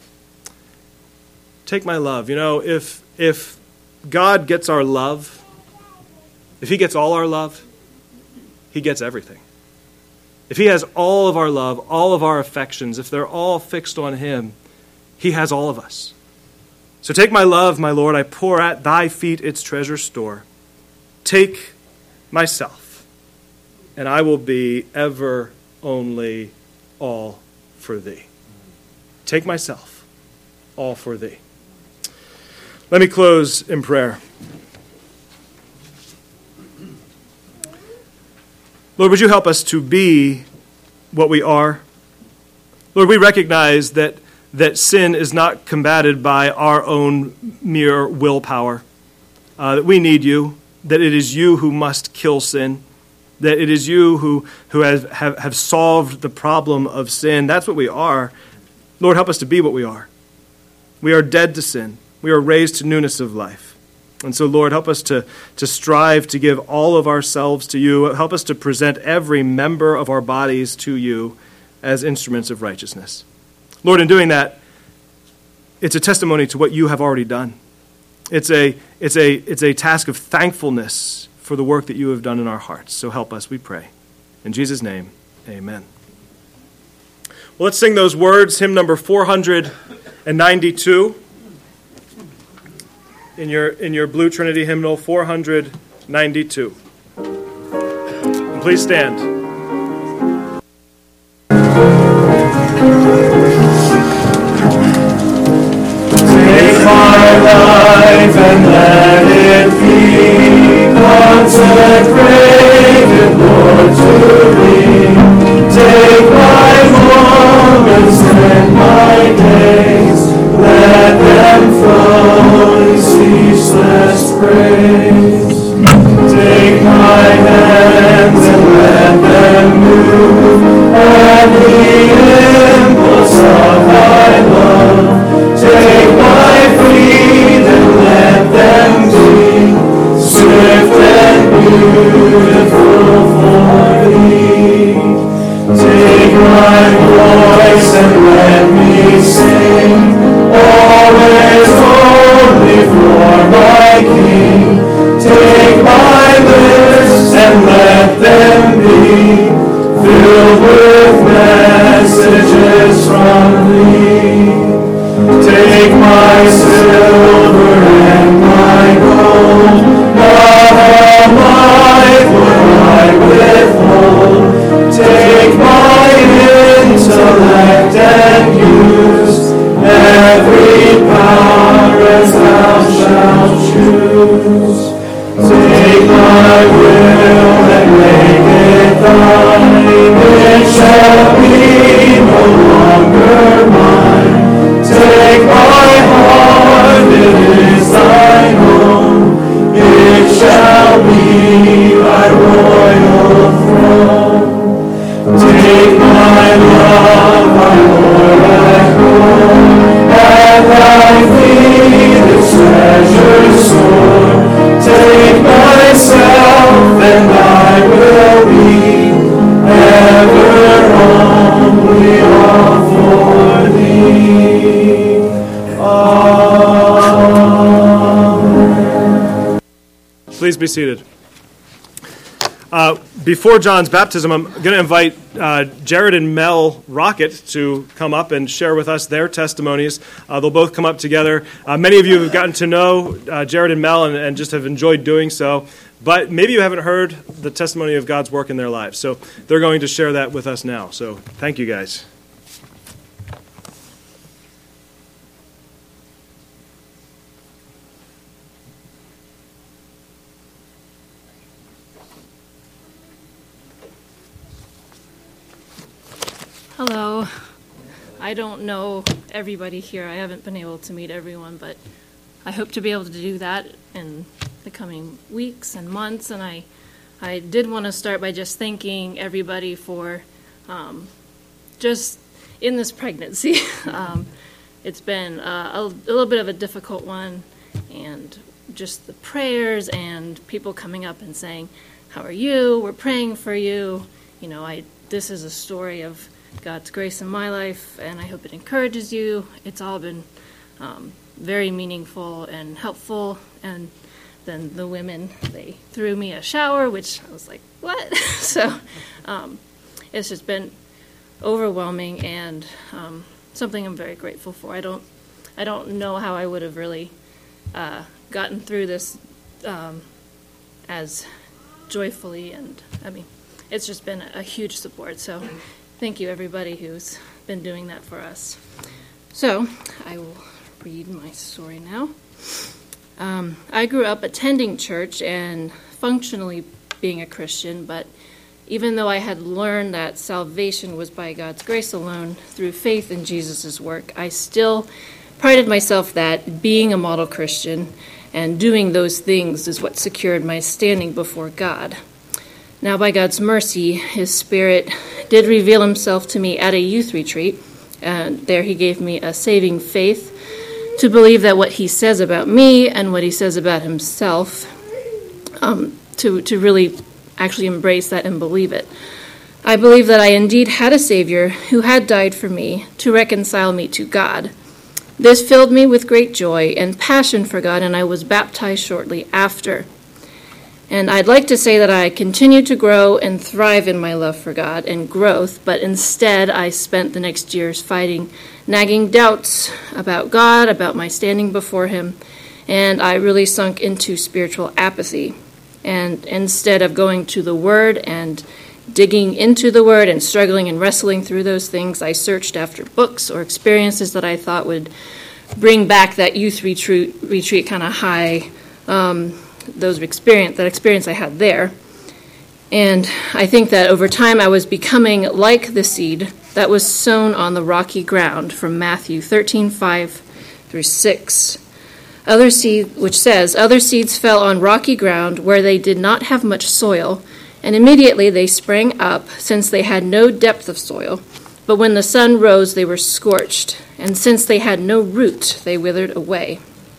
Take my love. You know, if God gets our love, if he gets all our love, he gets everything. If he has all of our love, all of our affections, if they're all fixed on him, he has all of us. So take my love, my Lord, I pour at thy feet its treasure store. Take myself, and I will be ever only all for thee. Take myself, all for thee. Let me close in prayer. Lord, would you help us to be what we are? Lord, we recognize that sin is not combated by our own mere willpower, that we need you, that it is you who must kill sin, that it is you who have solved the problem of sin. That's what we are. Lord, help us to be what we are. We are dead to sin. We are raised to newness of life. And so, Lord, help us to strive to give all of ourselves to you. Help us to present every member of our bodies to you as instruments of righteousness. Lord, in doing that, it's a testimony to what you have already done. It's a task of thankfulness for the work that you have done in our hearts. So help us, we pray. In Jesus' name, amen. Well, let's sing those words, hymn number 492. In your Blue Trinity hymnal, 492. And please stand. Take my life and let it be consecrated, Lord, to thee. Take my moments and my days, let them flow in ceaseless praise. Take my hands and let them move at the impulse of thy love. Take my feet and let them be swift and beautiful for thee. Take my voice and let me sing, always only for my King. Take my lips and let them be filled with messages from thee. Take my silver and my gold, not all life will I withhold. Take my intellect and use every power as thou shalt choose. Take my will and make it thine, it shall be no longer mine. Take my heart, it is thine own, it shall be thy royal throne. Take my love, my Lord, I hold, at thy feet its treasure store. Take myself and I will be ever only all for thee. Amen. Please be seated. Before John's baptism, I'm going to invite Jared and Mel Rocket to come up and share with us their testimonies. They'll both come up together. Many of you have gotten to know Jared and Mel and just have enjoyed doing so, but maybe you haven't heard the testimony of God's work in their lives. So they're going to share that with us now. So thank you, guys. Hello. I don't know everybody here. I haven't been able to meet everyone, but I hope to be able to do that in the coming weeks and months. And I did want to start by just thanking everybody for just in this pregnancy. It's been a little bit of a difficult one, and just the prayers and people coming up and saying, "How are you? We're praying for you." You know, this is a story of God's grace in my life, and I hope it encourages you. It's all been very meaningful and helpful. And then the women, they threw me a shower, which I was like, what? So it's just been overwhelming, and something I'm very grateful for. I don't know how I would have really gotten through this as joyfully, and I mean, it's just been a huge support. So thank you, everybody who's been doing that for us. So I will read my story now. I grew up attending church and functionally being a Christian, but even though I had learned that salvation was by God's grace alone through faith in Jesus' work, I still prided myself that being a model Christian and doing those things is what secured my standing before God. Now, by God's mercy, His Spirit did reveal Himself to me at a youth retreat, and there He gave me a saving faith to believe that what He says about me and what He says about Himself, to really actually embrace that and believe it. I believe that I indeed had a Savior who had died for me to reconcile me to God. This filled me with great joy and passion for God, and I was baptized shortly after. And I'd like to say that I continued to grow and thrive in my love for God and growth, but instead I spent the next years fighting nagging doubts about God, about my standing before Him, and I really sunk into spiritual apathy. And instead of going to the Word and digging into the Word and struggling and wrestling through those things, I searched after books or experiences that I thought would bring back that youth retreat kind of high, that experience I had there. And I think that over time I was becoming like the seed that was sown on the rocky ground from Matthew 13:5-6. Which says, "Other seeds fell on rocky ground where they did not have much soil, and immediately they sprang up, since they had no depth of soil. But when the sun rose, they were scorched, and since they had no root, they withered away."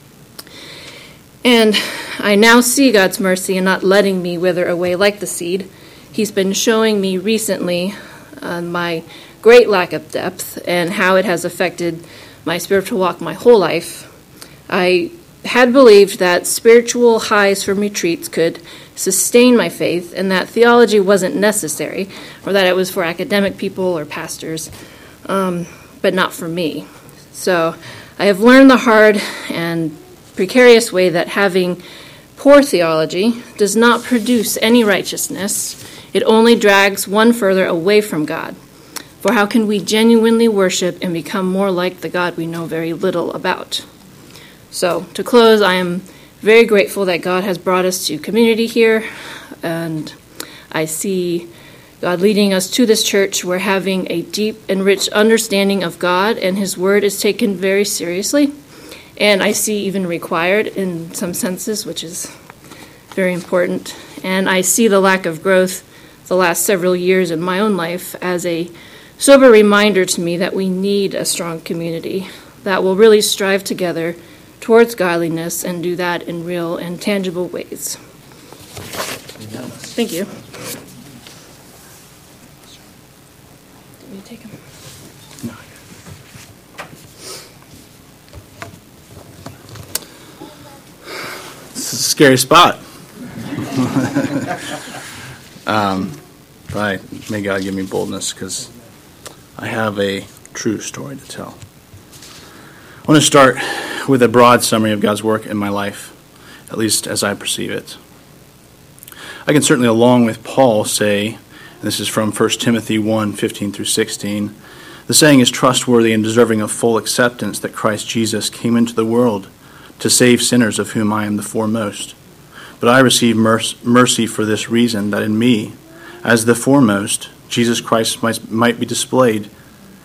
And I now see God's mercy in not letting me wither away like the seed. He's been showing me recently my great lack of depth and how it has affected my spiritual walk my whole life. I had believed that spiritual highs from retreats could sustain my faith, and that theology wasn't necessary, or that it was for academic people or pastors, but not for me. So I have learned the hard and precarious way that having poor theology does not produce any righteousness. It only drags one further away from God. For how can we genuinely worship and become more like the God we know very little about? So, to close, I am very grateful that God has brought us to community here, and I see God leading us to this church where having a deep and rich understanding of God and His Word is taken very seriously, and I see even required in some senses, which is very important. And I see the lack of growth the last several years in my own life as a sober reminder to me that we need a strong community that will really strive together towards godliness and do that in real and tangible ways. Thank you. Do you take them? No. This is a scary spot. But may God give me boldness, because I have a true story to tell. I want to start with a broad summary of God's work in my life, at least as I perceive it. I can certainly, along with Paul, say, and this is from 1 Timothy 1:15-16, the saying is trustworthy and deserving of full acceptance that Christ Jesus came into the world to save sinners, of whom I am the foremost. But I receive mercy for this reason, that in me, as the foremost, Jesus Christ might be displayed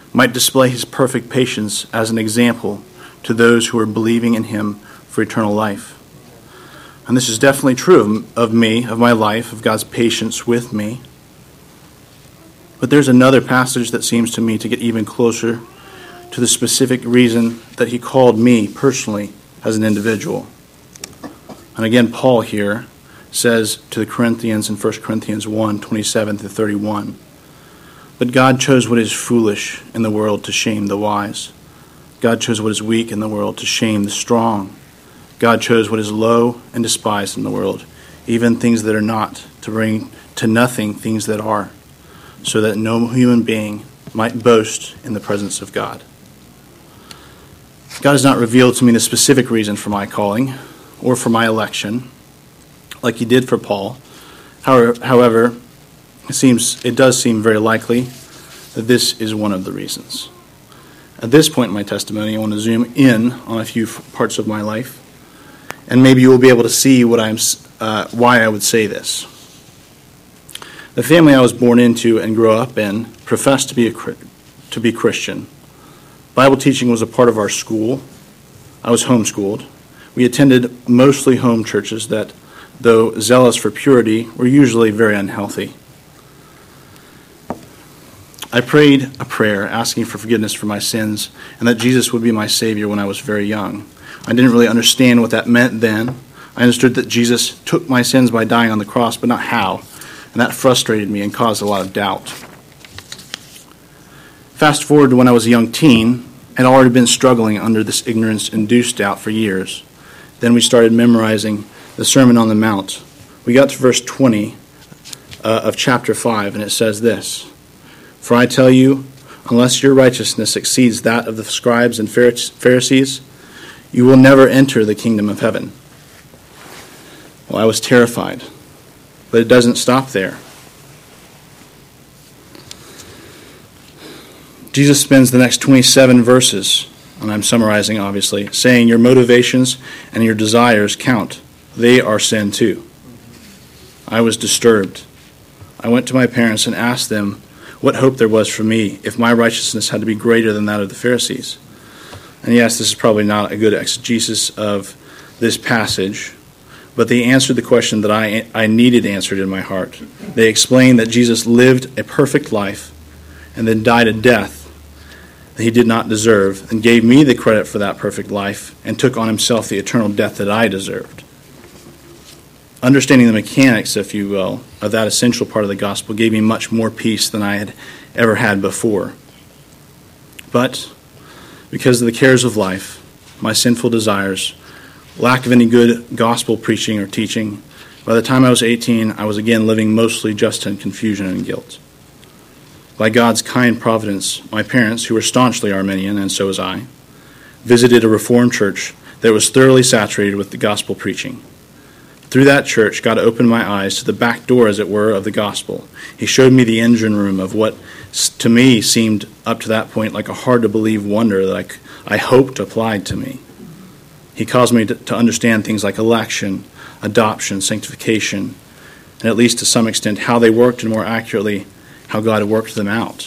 might display his perfect patience as an example to those who are believing in him for eternal life. And this is definitely true of me, of my life, of God's patience with me. But there's another passage that seems to me to get even closer to the specific reason that he called me personally as an individual. And again, Paul here says to the Corinthians in 1 Corinthians 1, 27 to 31, "But God chose what is foolish in the world to shame the wise. God chose what is weak in the world to shame the strong. God chose what is low and despised in the world, even things that are not, to bring to nothing things that are, so that no human being might boast in the presence of God." God has not revealed to me the specific reason for my calling or for my election, like he did for Paul. However, it does seem very likely that this is one of the reasons. At this point in my testimony, I want to zoom in on a few parts of my life, and maybe you will be able to see why I would say this. The family I was born into and grew up in professed to be Christian. Bible teaching was a part of our school. I was homeschooled. We attended mostly home churches that, though zealous for purity, were usually very unhealthy. I prayed a prayer asking for forgiveness for my sins and that Jesus would be my Savior when I was very young. I didn't really understand what that meant then. I understood that Jesus took my sins by dying on the cross, but not how, and that frustrated me and caused a lot of doubt. Fast forward to when I was a young teen, I had already been struggling under this ignorance-induced doubt for years. Then we started memorizing the Sermon on the Mount. We got to verse 20 of chapter 5, and it says this, "For I tell you, unless your righteousness exceeds that of the scribes and Pharisees, you will never enter the kingdom of heaven." Well, I was terrified, but it doesn't stop there. Jesus spends the next 27 verses, and I'm summarizing obviously, saying your motivations and your desires count. They are sin too. I was disturbed. I went to my parents and asked them what hope there was for me if my righteousness had to be greater than that of the Pharisees. And yes, this is probably not a good exegesis of this passage, but they answered the question that I needed answered in my heart. They explained that Jesus lived a perfect life and then died a death that he did not deserve and gave me the credit for that perfect life and took on himself the eternal death that I deserved. Understanding the mechanics, if you will, of that essential part of the gospel gave me much more peace than I had ever had before. But because of the cares of life, my sinful desires, lack of any good gospel preaching or teaching, by the time I was 18, I was again living mostly just in confusion and guilt. By God's kind providence, my parents, who were staunchly Arminian, and so was I, visited a Reformed church that was thoroughly saturated with the gospel preaching. Through that church, God opened my eyes to the back door, as it were, of the gospel. He showed me the engine room of what, to me, seemed up to that point like a hard-to-believe wonder that I hoped applied to me. He caused me to understand things like election, adoption, sanctification, and at least to some extent how they worked, and more accurately, how God worked them out.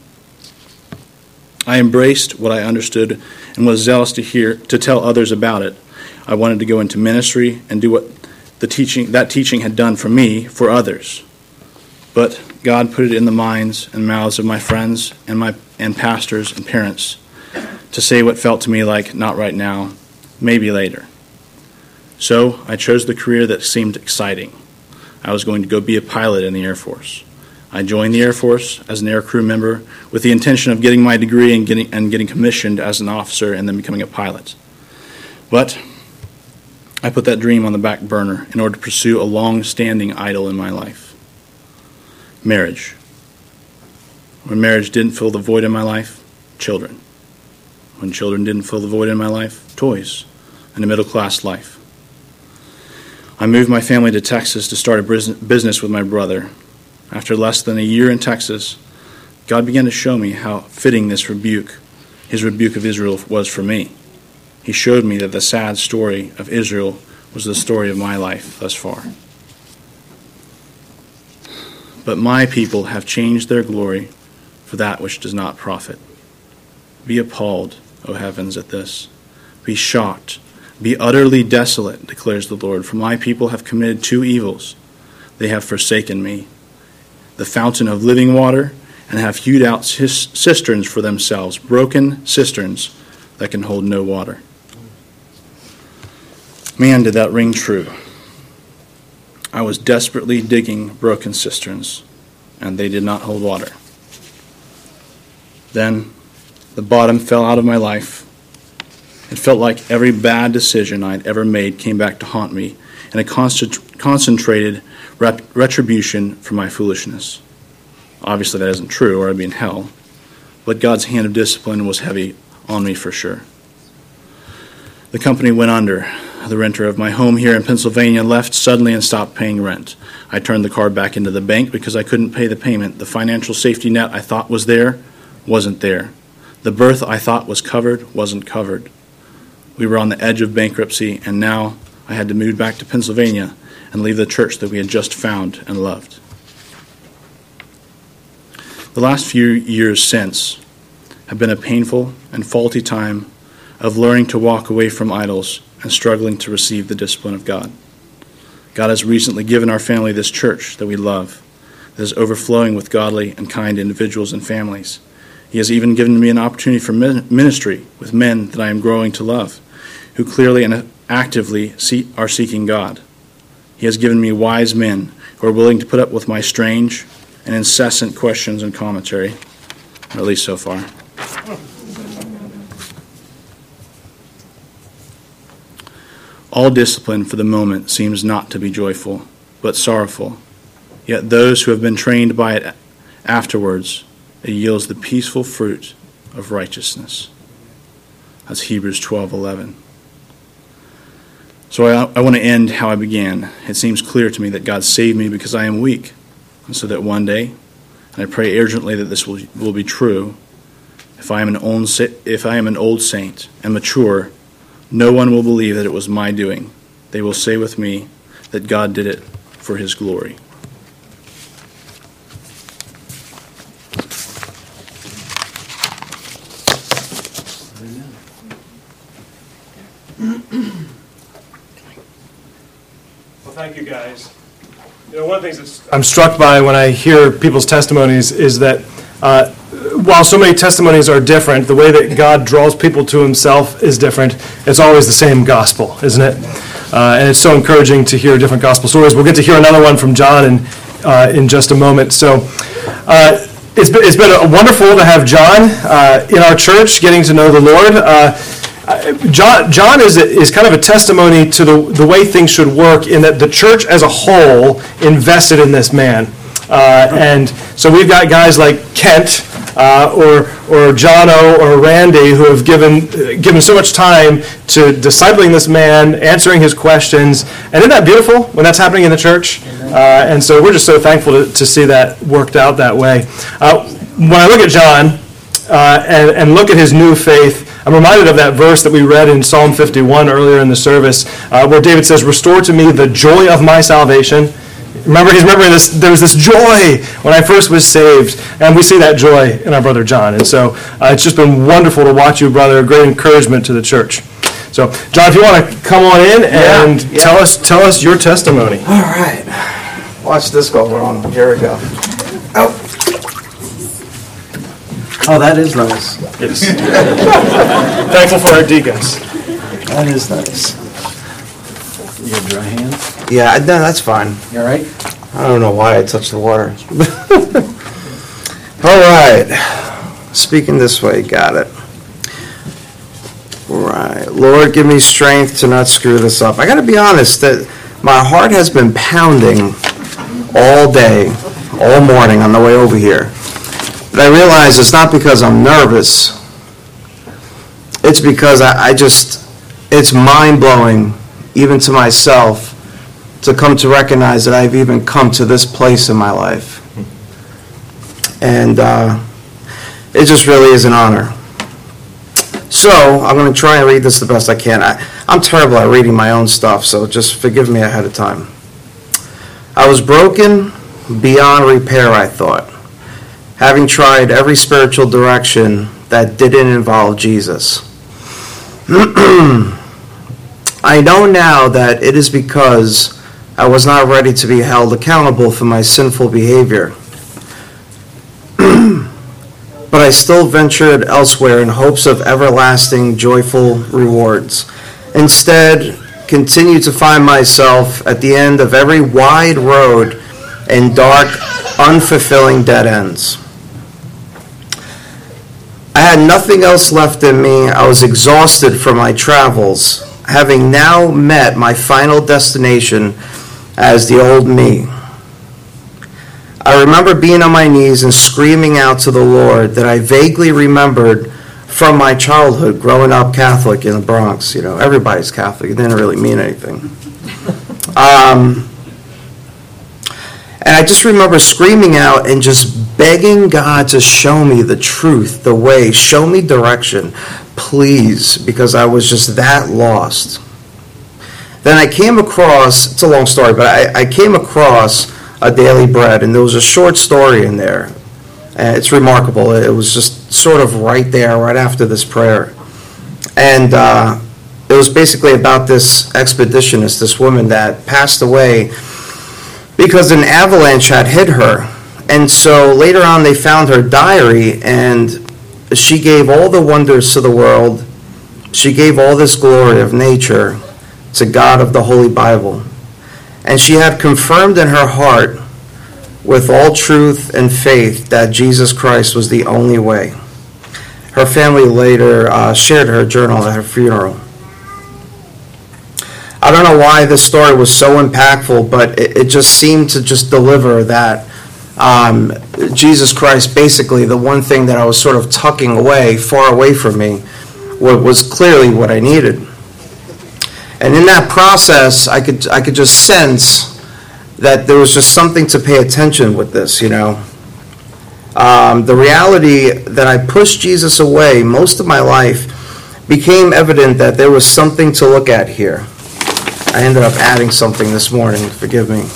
I embraced what I understood and was zealous to tell others about it. I wanted to go into ministry and do what that teaching had done for me, for others. But God put it in the minds and mouths of my friends and pastors and parents to say what felt to me like, not right now, maybe later. So I chose the career that seemed exciting. I was going to go be a pilot in the Air Force. I joined the Air Force as an air crew member with the intention of getting my degree and getting commissioned as an officer and then becoming a pilot. But I put that dream on the back burner in order to pursue a long-standing idol in my life. Marriage. When marriage didn't fill the void in my life, children. When children didn't fill the void in my life, toys and a middle-class life. I moved my family to Texas to start a business with my brother. After less than a year in Texas, God began to show me how fitting this rebuke, his rebuke of Israel, was for me. He showed me that the sad story of Israel was the story of my life thus far. But my people have changed their glory for that which does not profit. Be appalled, O heavens, at this. Be shocked. Be utterly desolate, declares the Lord. For my people have committed two evils. They have forsaken me, the fountain of living water, and have hewed out cisterns for themselves, broken cisterns that can hold no water. Man, did that ring true. I was desperately digging broken cisterns, and they did not hold water. Then the bottom fell out of my life. It felt like every bad decision I'd ever made came back to haunt me in a concentrated retribution for my foolishness. Obviously that isn't true, or I'd be in hell. But God's hand of discipline was heavy on me for sure. The company went under. The renter of my home here in Pennsylvania left suddenly and stopped paying rent. I turned the car back into the bank because I couldn't pay the payment. The financial safety net I thought was there wasn't there. The berth I thought was covered wasn't covered. We were on the edge of bankruptcy, and now I had to move back to Pennsylvania and leave the church that we had just found and loved. The last few years since have been a painful and faulty time of learning to walk away from idols and struggling to receive the discipline of God. God has recently given our family this church that we love, that is overflowing with godly and kind individuals and families. He has even given me an opportunity for ministry with men that I am growing to love, who clearly and actively are seeking God. He has given me wise men who are willing to put up with my strange and incessant questions and commentary, or at least so far. All discipline for the moment seems not to be joyful, but sorrowful. Yet those who have been trained by it afterwards, it yields the peaceful fruit of righteousness. That's Hebrews 12:11. So I want to end how I began. It seems clear to me that God saved me because I am weak, and so that one day, and I pray urgently that this will be true, if I am an old saint and mature, no one will believe that it was my doing. They will say with me that God did it for his glory. Well, thank you, guys. You know, one of the things that I'm struck by when I hear people's testimonies is that while so many testimonies are different, the way that God draws people to himself is different. It's always the same gospel, isn't it? And it's so encouraging to hear different gospel stories. We'll get to hear another one from John in just a moment. So it's been wonderful to have John in our church, getting to know the Lord. John is kind of a testimony to the way things should work, in that the church as a whole invested in this man. And so we've got guys like Kent or Jono or Randy who have given so much time to discipling this man, answering his questions. And isn't that beautiful when that's happening in the church? And so we're just so thankful to see that worked out that way. When I look at John and look at his new faith, I'm reminded of that verse that we read in Psalm 51 earlier in the service, where David says, "Restore to me the joy of my salvation." Remember, he's remembering this. There was this joy when I first was saved, and we see that joy in our brother John. And so it's just been wonderful to watch you, brother. A great encouragement to the church. So, John, if you want to come on in and tell us your testimony. All right. Watch this go wrong. Here we go. Oh, that is nice. Yes. Thankful for our deacons. That is nice. You have dry hands? Yeah, no, that's fine. You all right? I don't know why I touched the water. All right. Speaking this way, got it. All right. Lord, give me strength to not screw this up. I got to be honest that my heart has been pounding all day, all morning on the way over here. But I realize it's not because I'm nervous. It's because it's mind-blowing, even to myself, to come to recognize that I've even come to this place in my life. And it just really is an honor. So I'm going to try and read this the best I can. I'm terrible at reading my own stuff, so just forgive me ahead of time. I was broken beyond repair, I thought. Having tried every spiritual direction that didn't involve Jesus. I know now that it is because I was not ready to be held accountable for my sinful behavior. But I still ventured elsewhere in hopes of everlasting, joyful rewards. Instead, continued to find myself at the end of every wide road and dark, unfulfilling dead ends. I had nothing else left in me. I was exhausted from my travels, having now met my final destination as the old me. I remember being on my knees and screaming out to the Lord that I vaguely remembered from my childhood growing up Catholic in the Bronx. You know, everybody's Catholic. It didn't really mean anything. And I just remember screaming out and just begging God to show me the truth, the way, show me direction, please, because I was just that lost. Then I came across, it's a long story, but I came across A Daily Bread, and there was a short story in there. And it's remarkable. It was just sort of right there, right after this prayer. And it was basically about this expeditionist, this woman that passed away because an avalanche had hit her. And so later on they found her diary, and she gave all the wonders to the world. She gave all this glory of nature to God of the Holy Bible. And she had confirmed in her heart with all truth and faith that Jesus Christ was the only way. Her family later shared her journal at her funeral. I don't know why this story was so impactful, but it just seemed to just deliver that Jesus Christ, basically the one thing that I was sort of tucking away, far away from me, was clearly what I needed. And in that process, I could just sense that there was just something to pay attention with this, you know. The reality that I pushed Jesus away most of my life became evident that there was something to look at here. I ended up adding something this morning, forgive me.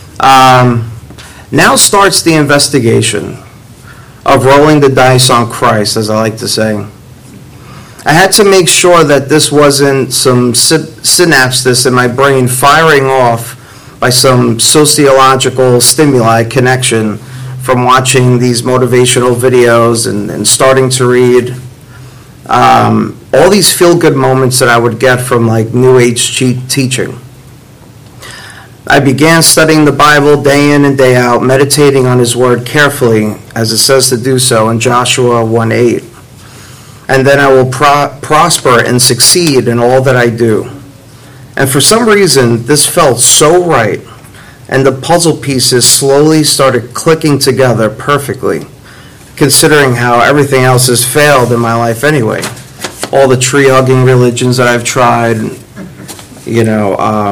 Now starts the investigation of rolling the dice on Christ, as I like to say. I had to make sure that this wasn't some synapses in my brain firing off by some sociological stimuli connection from watching these motivational videos and starting to read all these feel-good moments that I would get from like New Age teaching. I began studying the Bible day in and day out, meditating on His Word carefully, as it says to do so in Joshua 1:8. And then I will prosper and succeed in all that I do. And for some reason, this felt so right, and the puzzle pieces slowly started clicking together perfectly, considering how everything else has failed in my life anyway. All the tree-hugging religions that I've tried, you know,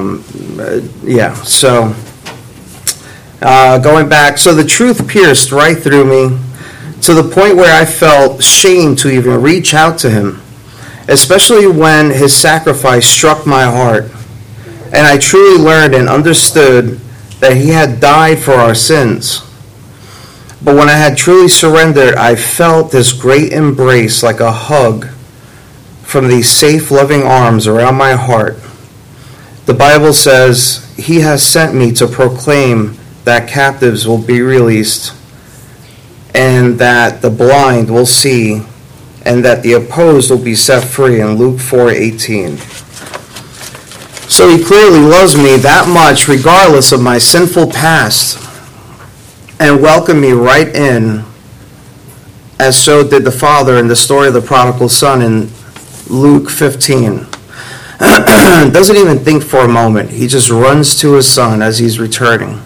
going back, so the truth pierced right through me to the point where I felt shame to even reach out to Him, especially when His sacrifice struck my heart, and I truly learned and understood that He had died for our sins. But when I had truly surrendered, I felt this great embrace like a hug from these safe, loving arms around my heart. The Bible says, He has sent me to proclaim that captives will be released, and that the blind will see, and that the opposed will be set free in Luke 4:18. So He clearly loves me that much, regardless of my sinful past, and welcomed me right in, as so did the Father in the story of the prodigal son in Luke 15. Doesn't even think for a moment. He just runs to His Son as He's returning.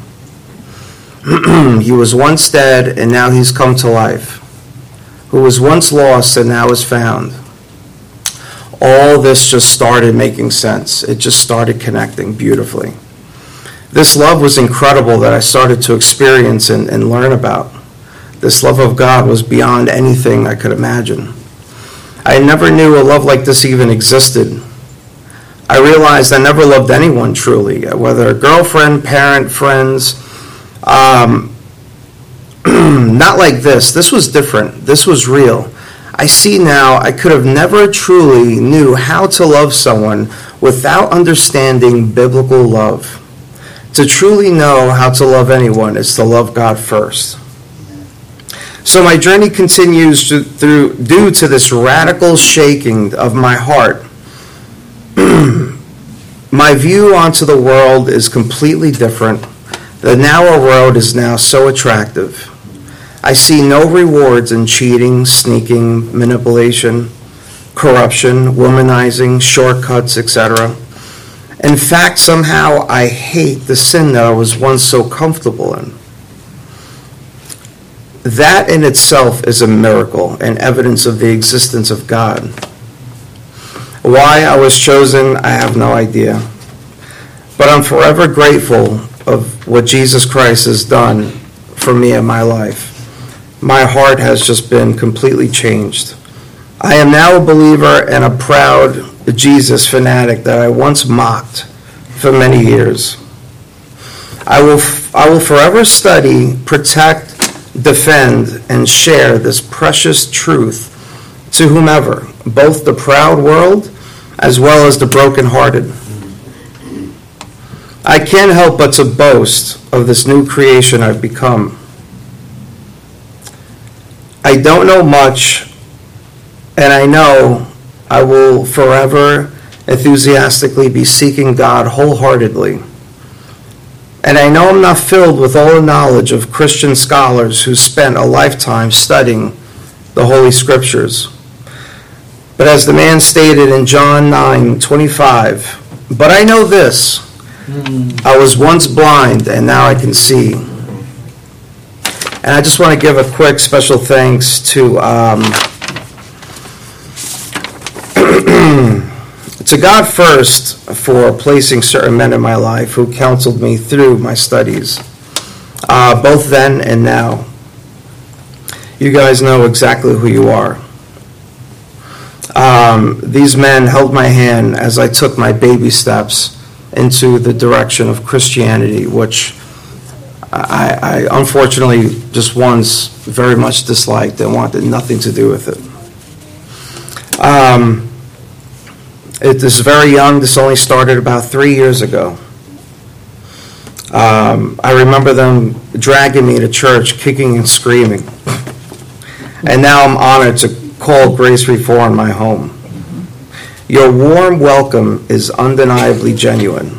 He was once dead, and now He's come to life. Who was once lost, and now is found. All this just started making sense. It just started connecting beautifully. This love was incredible that I started to experience and learn about. This love of God was beyond anything I could imagine. I never knew a love like this even existed. I realized I never loved anyone truly, whether a girlfriend, parent, friends. Not like this. This was different. This was real. I see now I could have never truly knew how to love someone without understanding biblical love. To truly know how to love anyone is to love God first. So my journey continues due to this radical shaking of my heart. My view onto the world is completely different. The narrow road is now so attractive. I see no rewards in cheating, sneaking, manipulation, corruption, womanizing, shortcuts, etc. In fact, somehow I hate the sin that I was once so comfortable in. That in itself is a miracle and evidence of the existence of God. Why I was chosen, I have no idea. But I'm forever grateful of what Jesus Christ has done for me in my life. My heart has just been completely changed. I am now a believer and a proud Jesus fanatic that I once mocked for many years. I will forever study, protect, defend, and share this precious truth to whomever, both the proud world as well as the brokenhearted. I can't help but to boast of this new creation I've become. I don't know much, and I know I will forever enthusiastically be seeking God wholeheartedly. And I know I'm not filled with all the knowledge of Christian scholars who spent a lifetime studying the Holy Scriptures. But as the man stated in John 9:25, but I know this, I was once blind and now I can see. And I just want to give a quick special thanks to to God first for placing certain men in my life who counseled me through my studies, both then and now. You guys know exactly who you are. These men held my hand as I took my baby steps into the direction of Christianity, which I unfortunately just once very much disliked and wanted nothing to do with it. It is very young. This only started about 3 years ago. I remember them dragging me to church, kicking and screaming. And now I'm honored to call Grace Reform my home. Your warm welcome is undeniably genuine.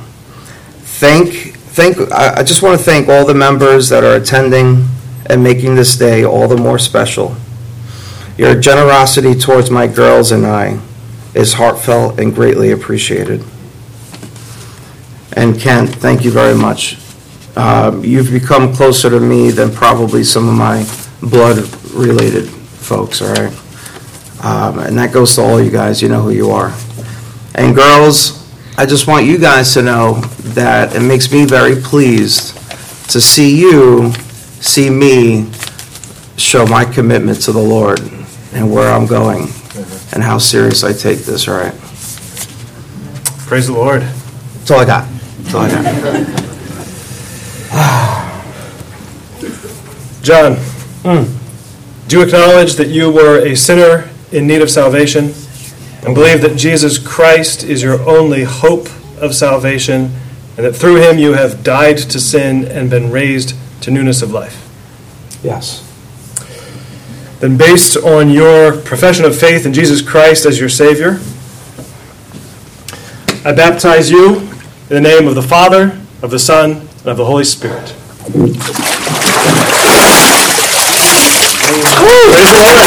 I just want to thank all the members that are attending and making this day all the more special. Your generosity towards my girls and I is heartfelt and greatly appreciated. And Kent, thank you very much. You've become closer to me than probably some of my blood-related folks, all right? And that goes to all you guys. You know who you are. And girls, I just want you guys to know that it makes me very pleased to see you, see me show my commitment to the Lord and where I'm going and how serious I take this, all right? Praise the Lord. That's all I got. That's all I got. John, do you acknowledge that you were a sinner in need of salvation and believe that Jesus Christ is your only hope of salvation and that through him you have died to sin and been raised to newness of life? Yes. Then based on your profession of faith in Jesus Christ as your Savior, I baptize you in the name of the Father, of the Son, and of the Holy Spirit. Praise the Lord.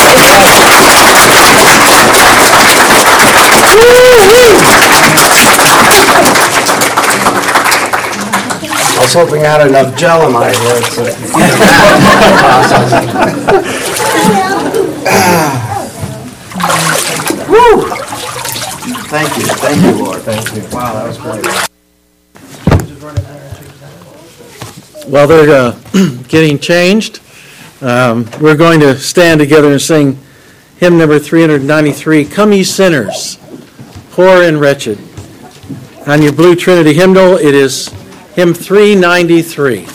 I was hoping I had enough gel in my hair to Woo! Thank you, Lord. Thank you. Wow, that was great. While they're getting changed, we're going to stand together and sing hymn number 393, Come Ye Sinners, Poor and Wretched. On your blue Trinity hymnal, it is hymn 393.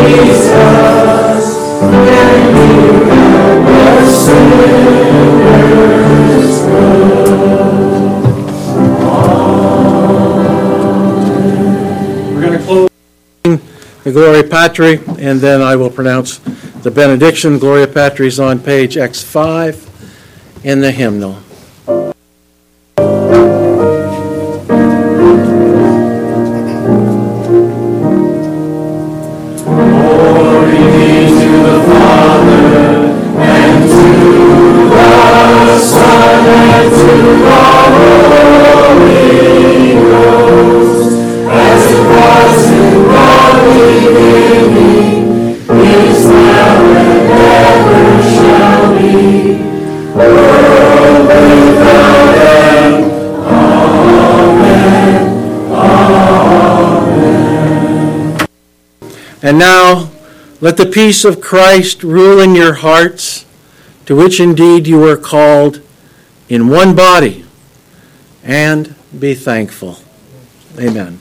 We're going to close the Gloria Patri, and then I will pronounce the benediction. Gloria Patri is on page X5 in the hymnal. And now, let the peace of Christ rule in your hearts, to which indeed you are called in one body, and be thankful. Amen.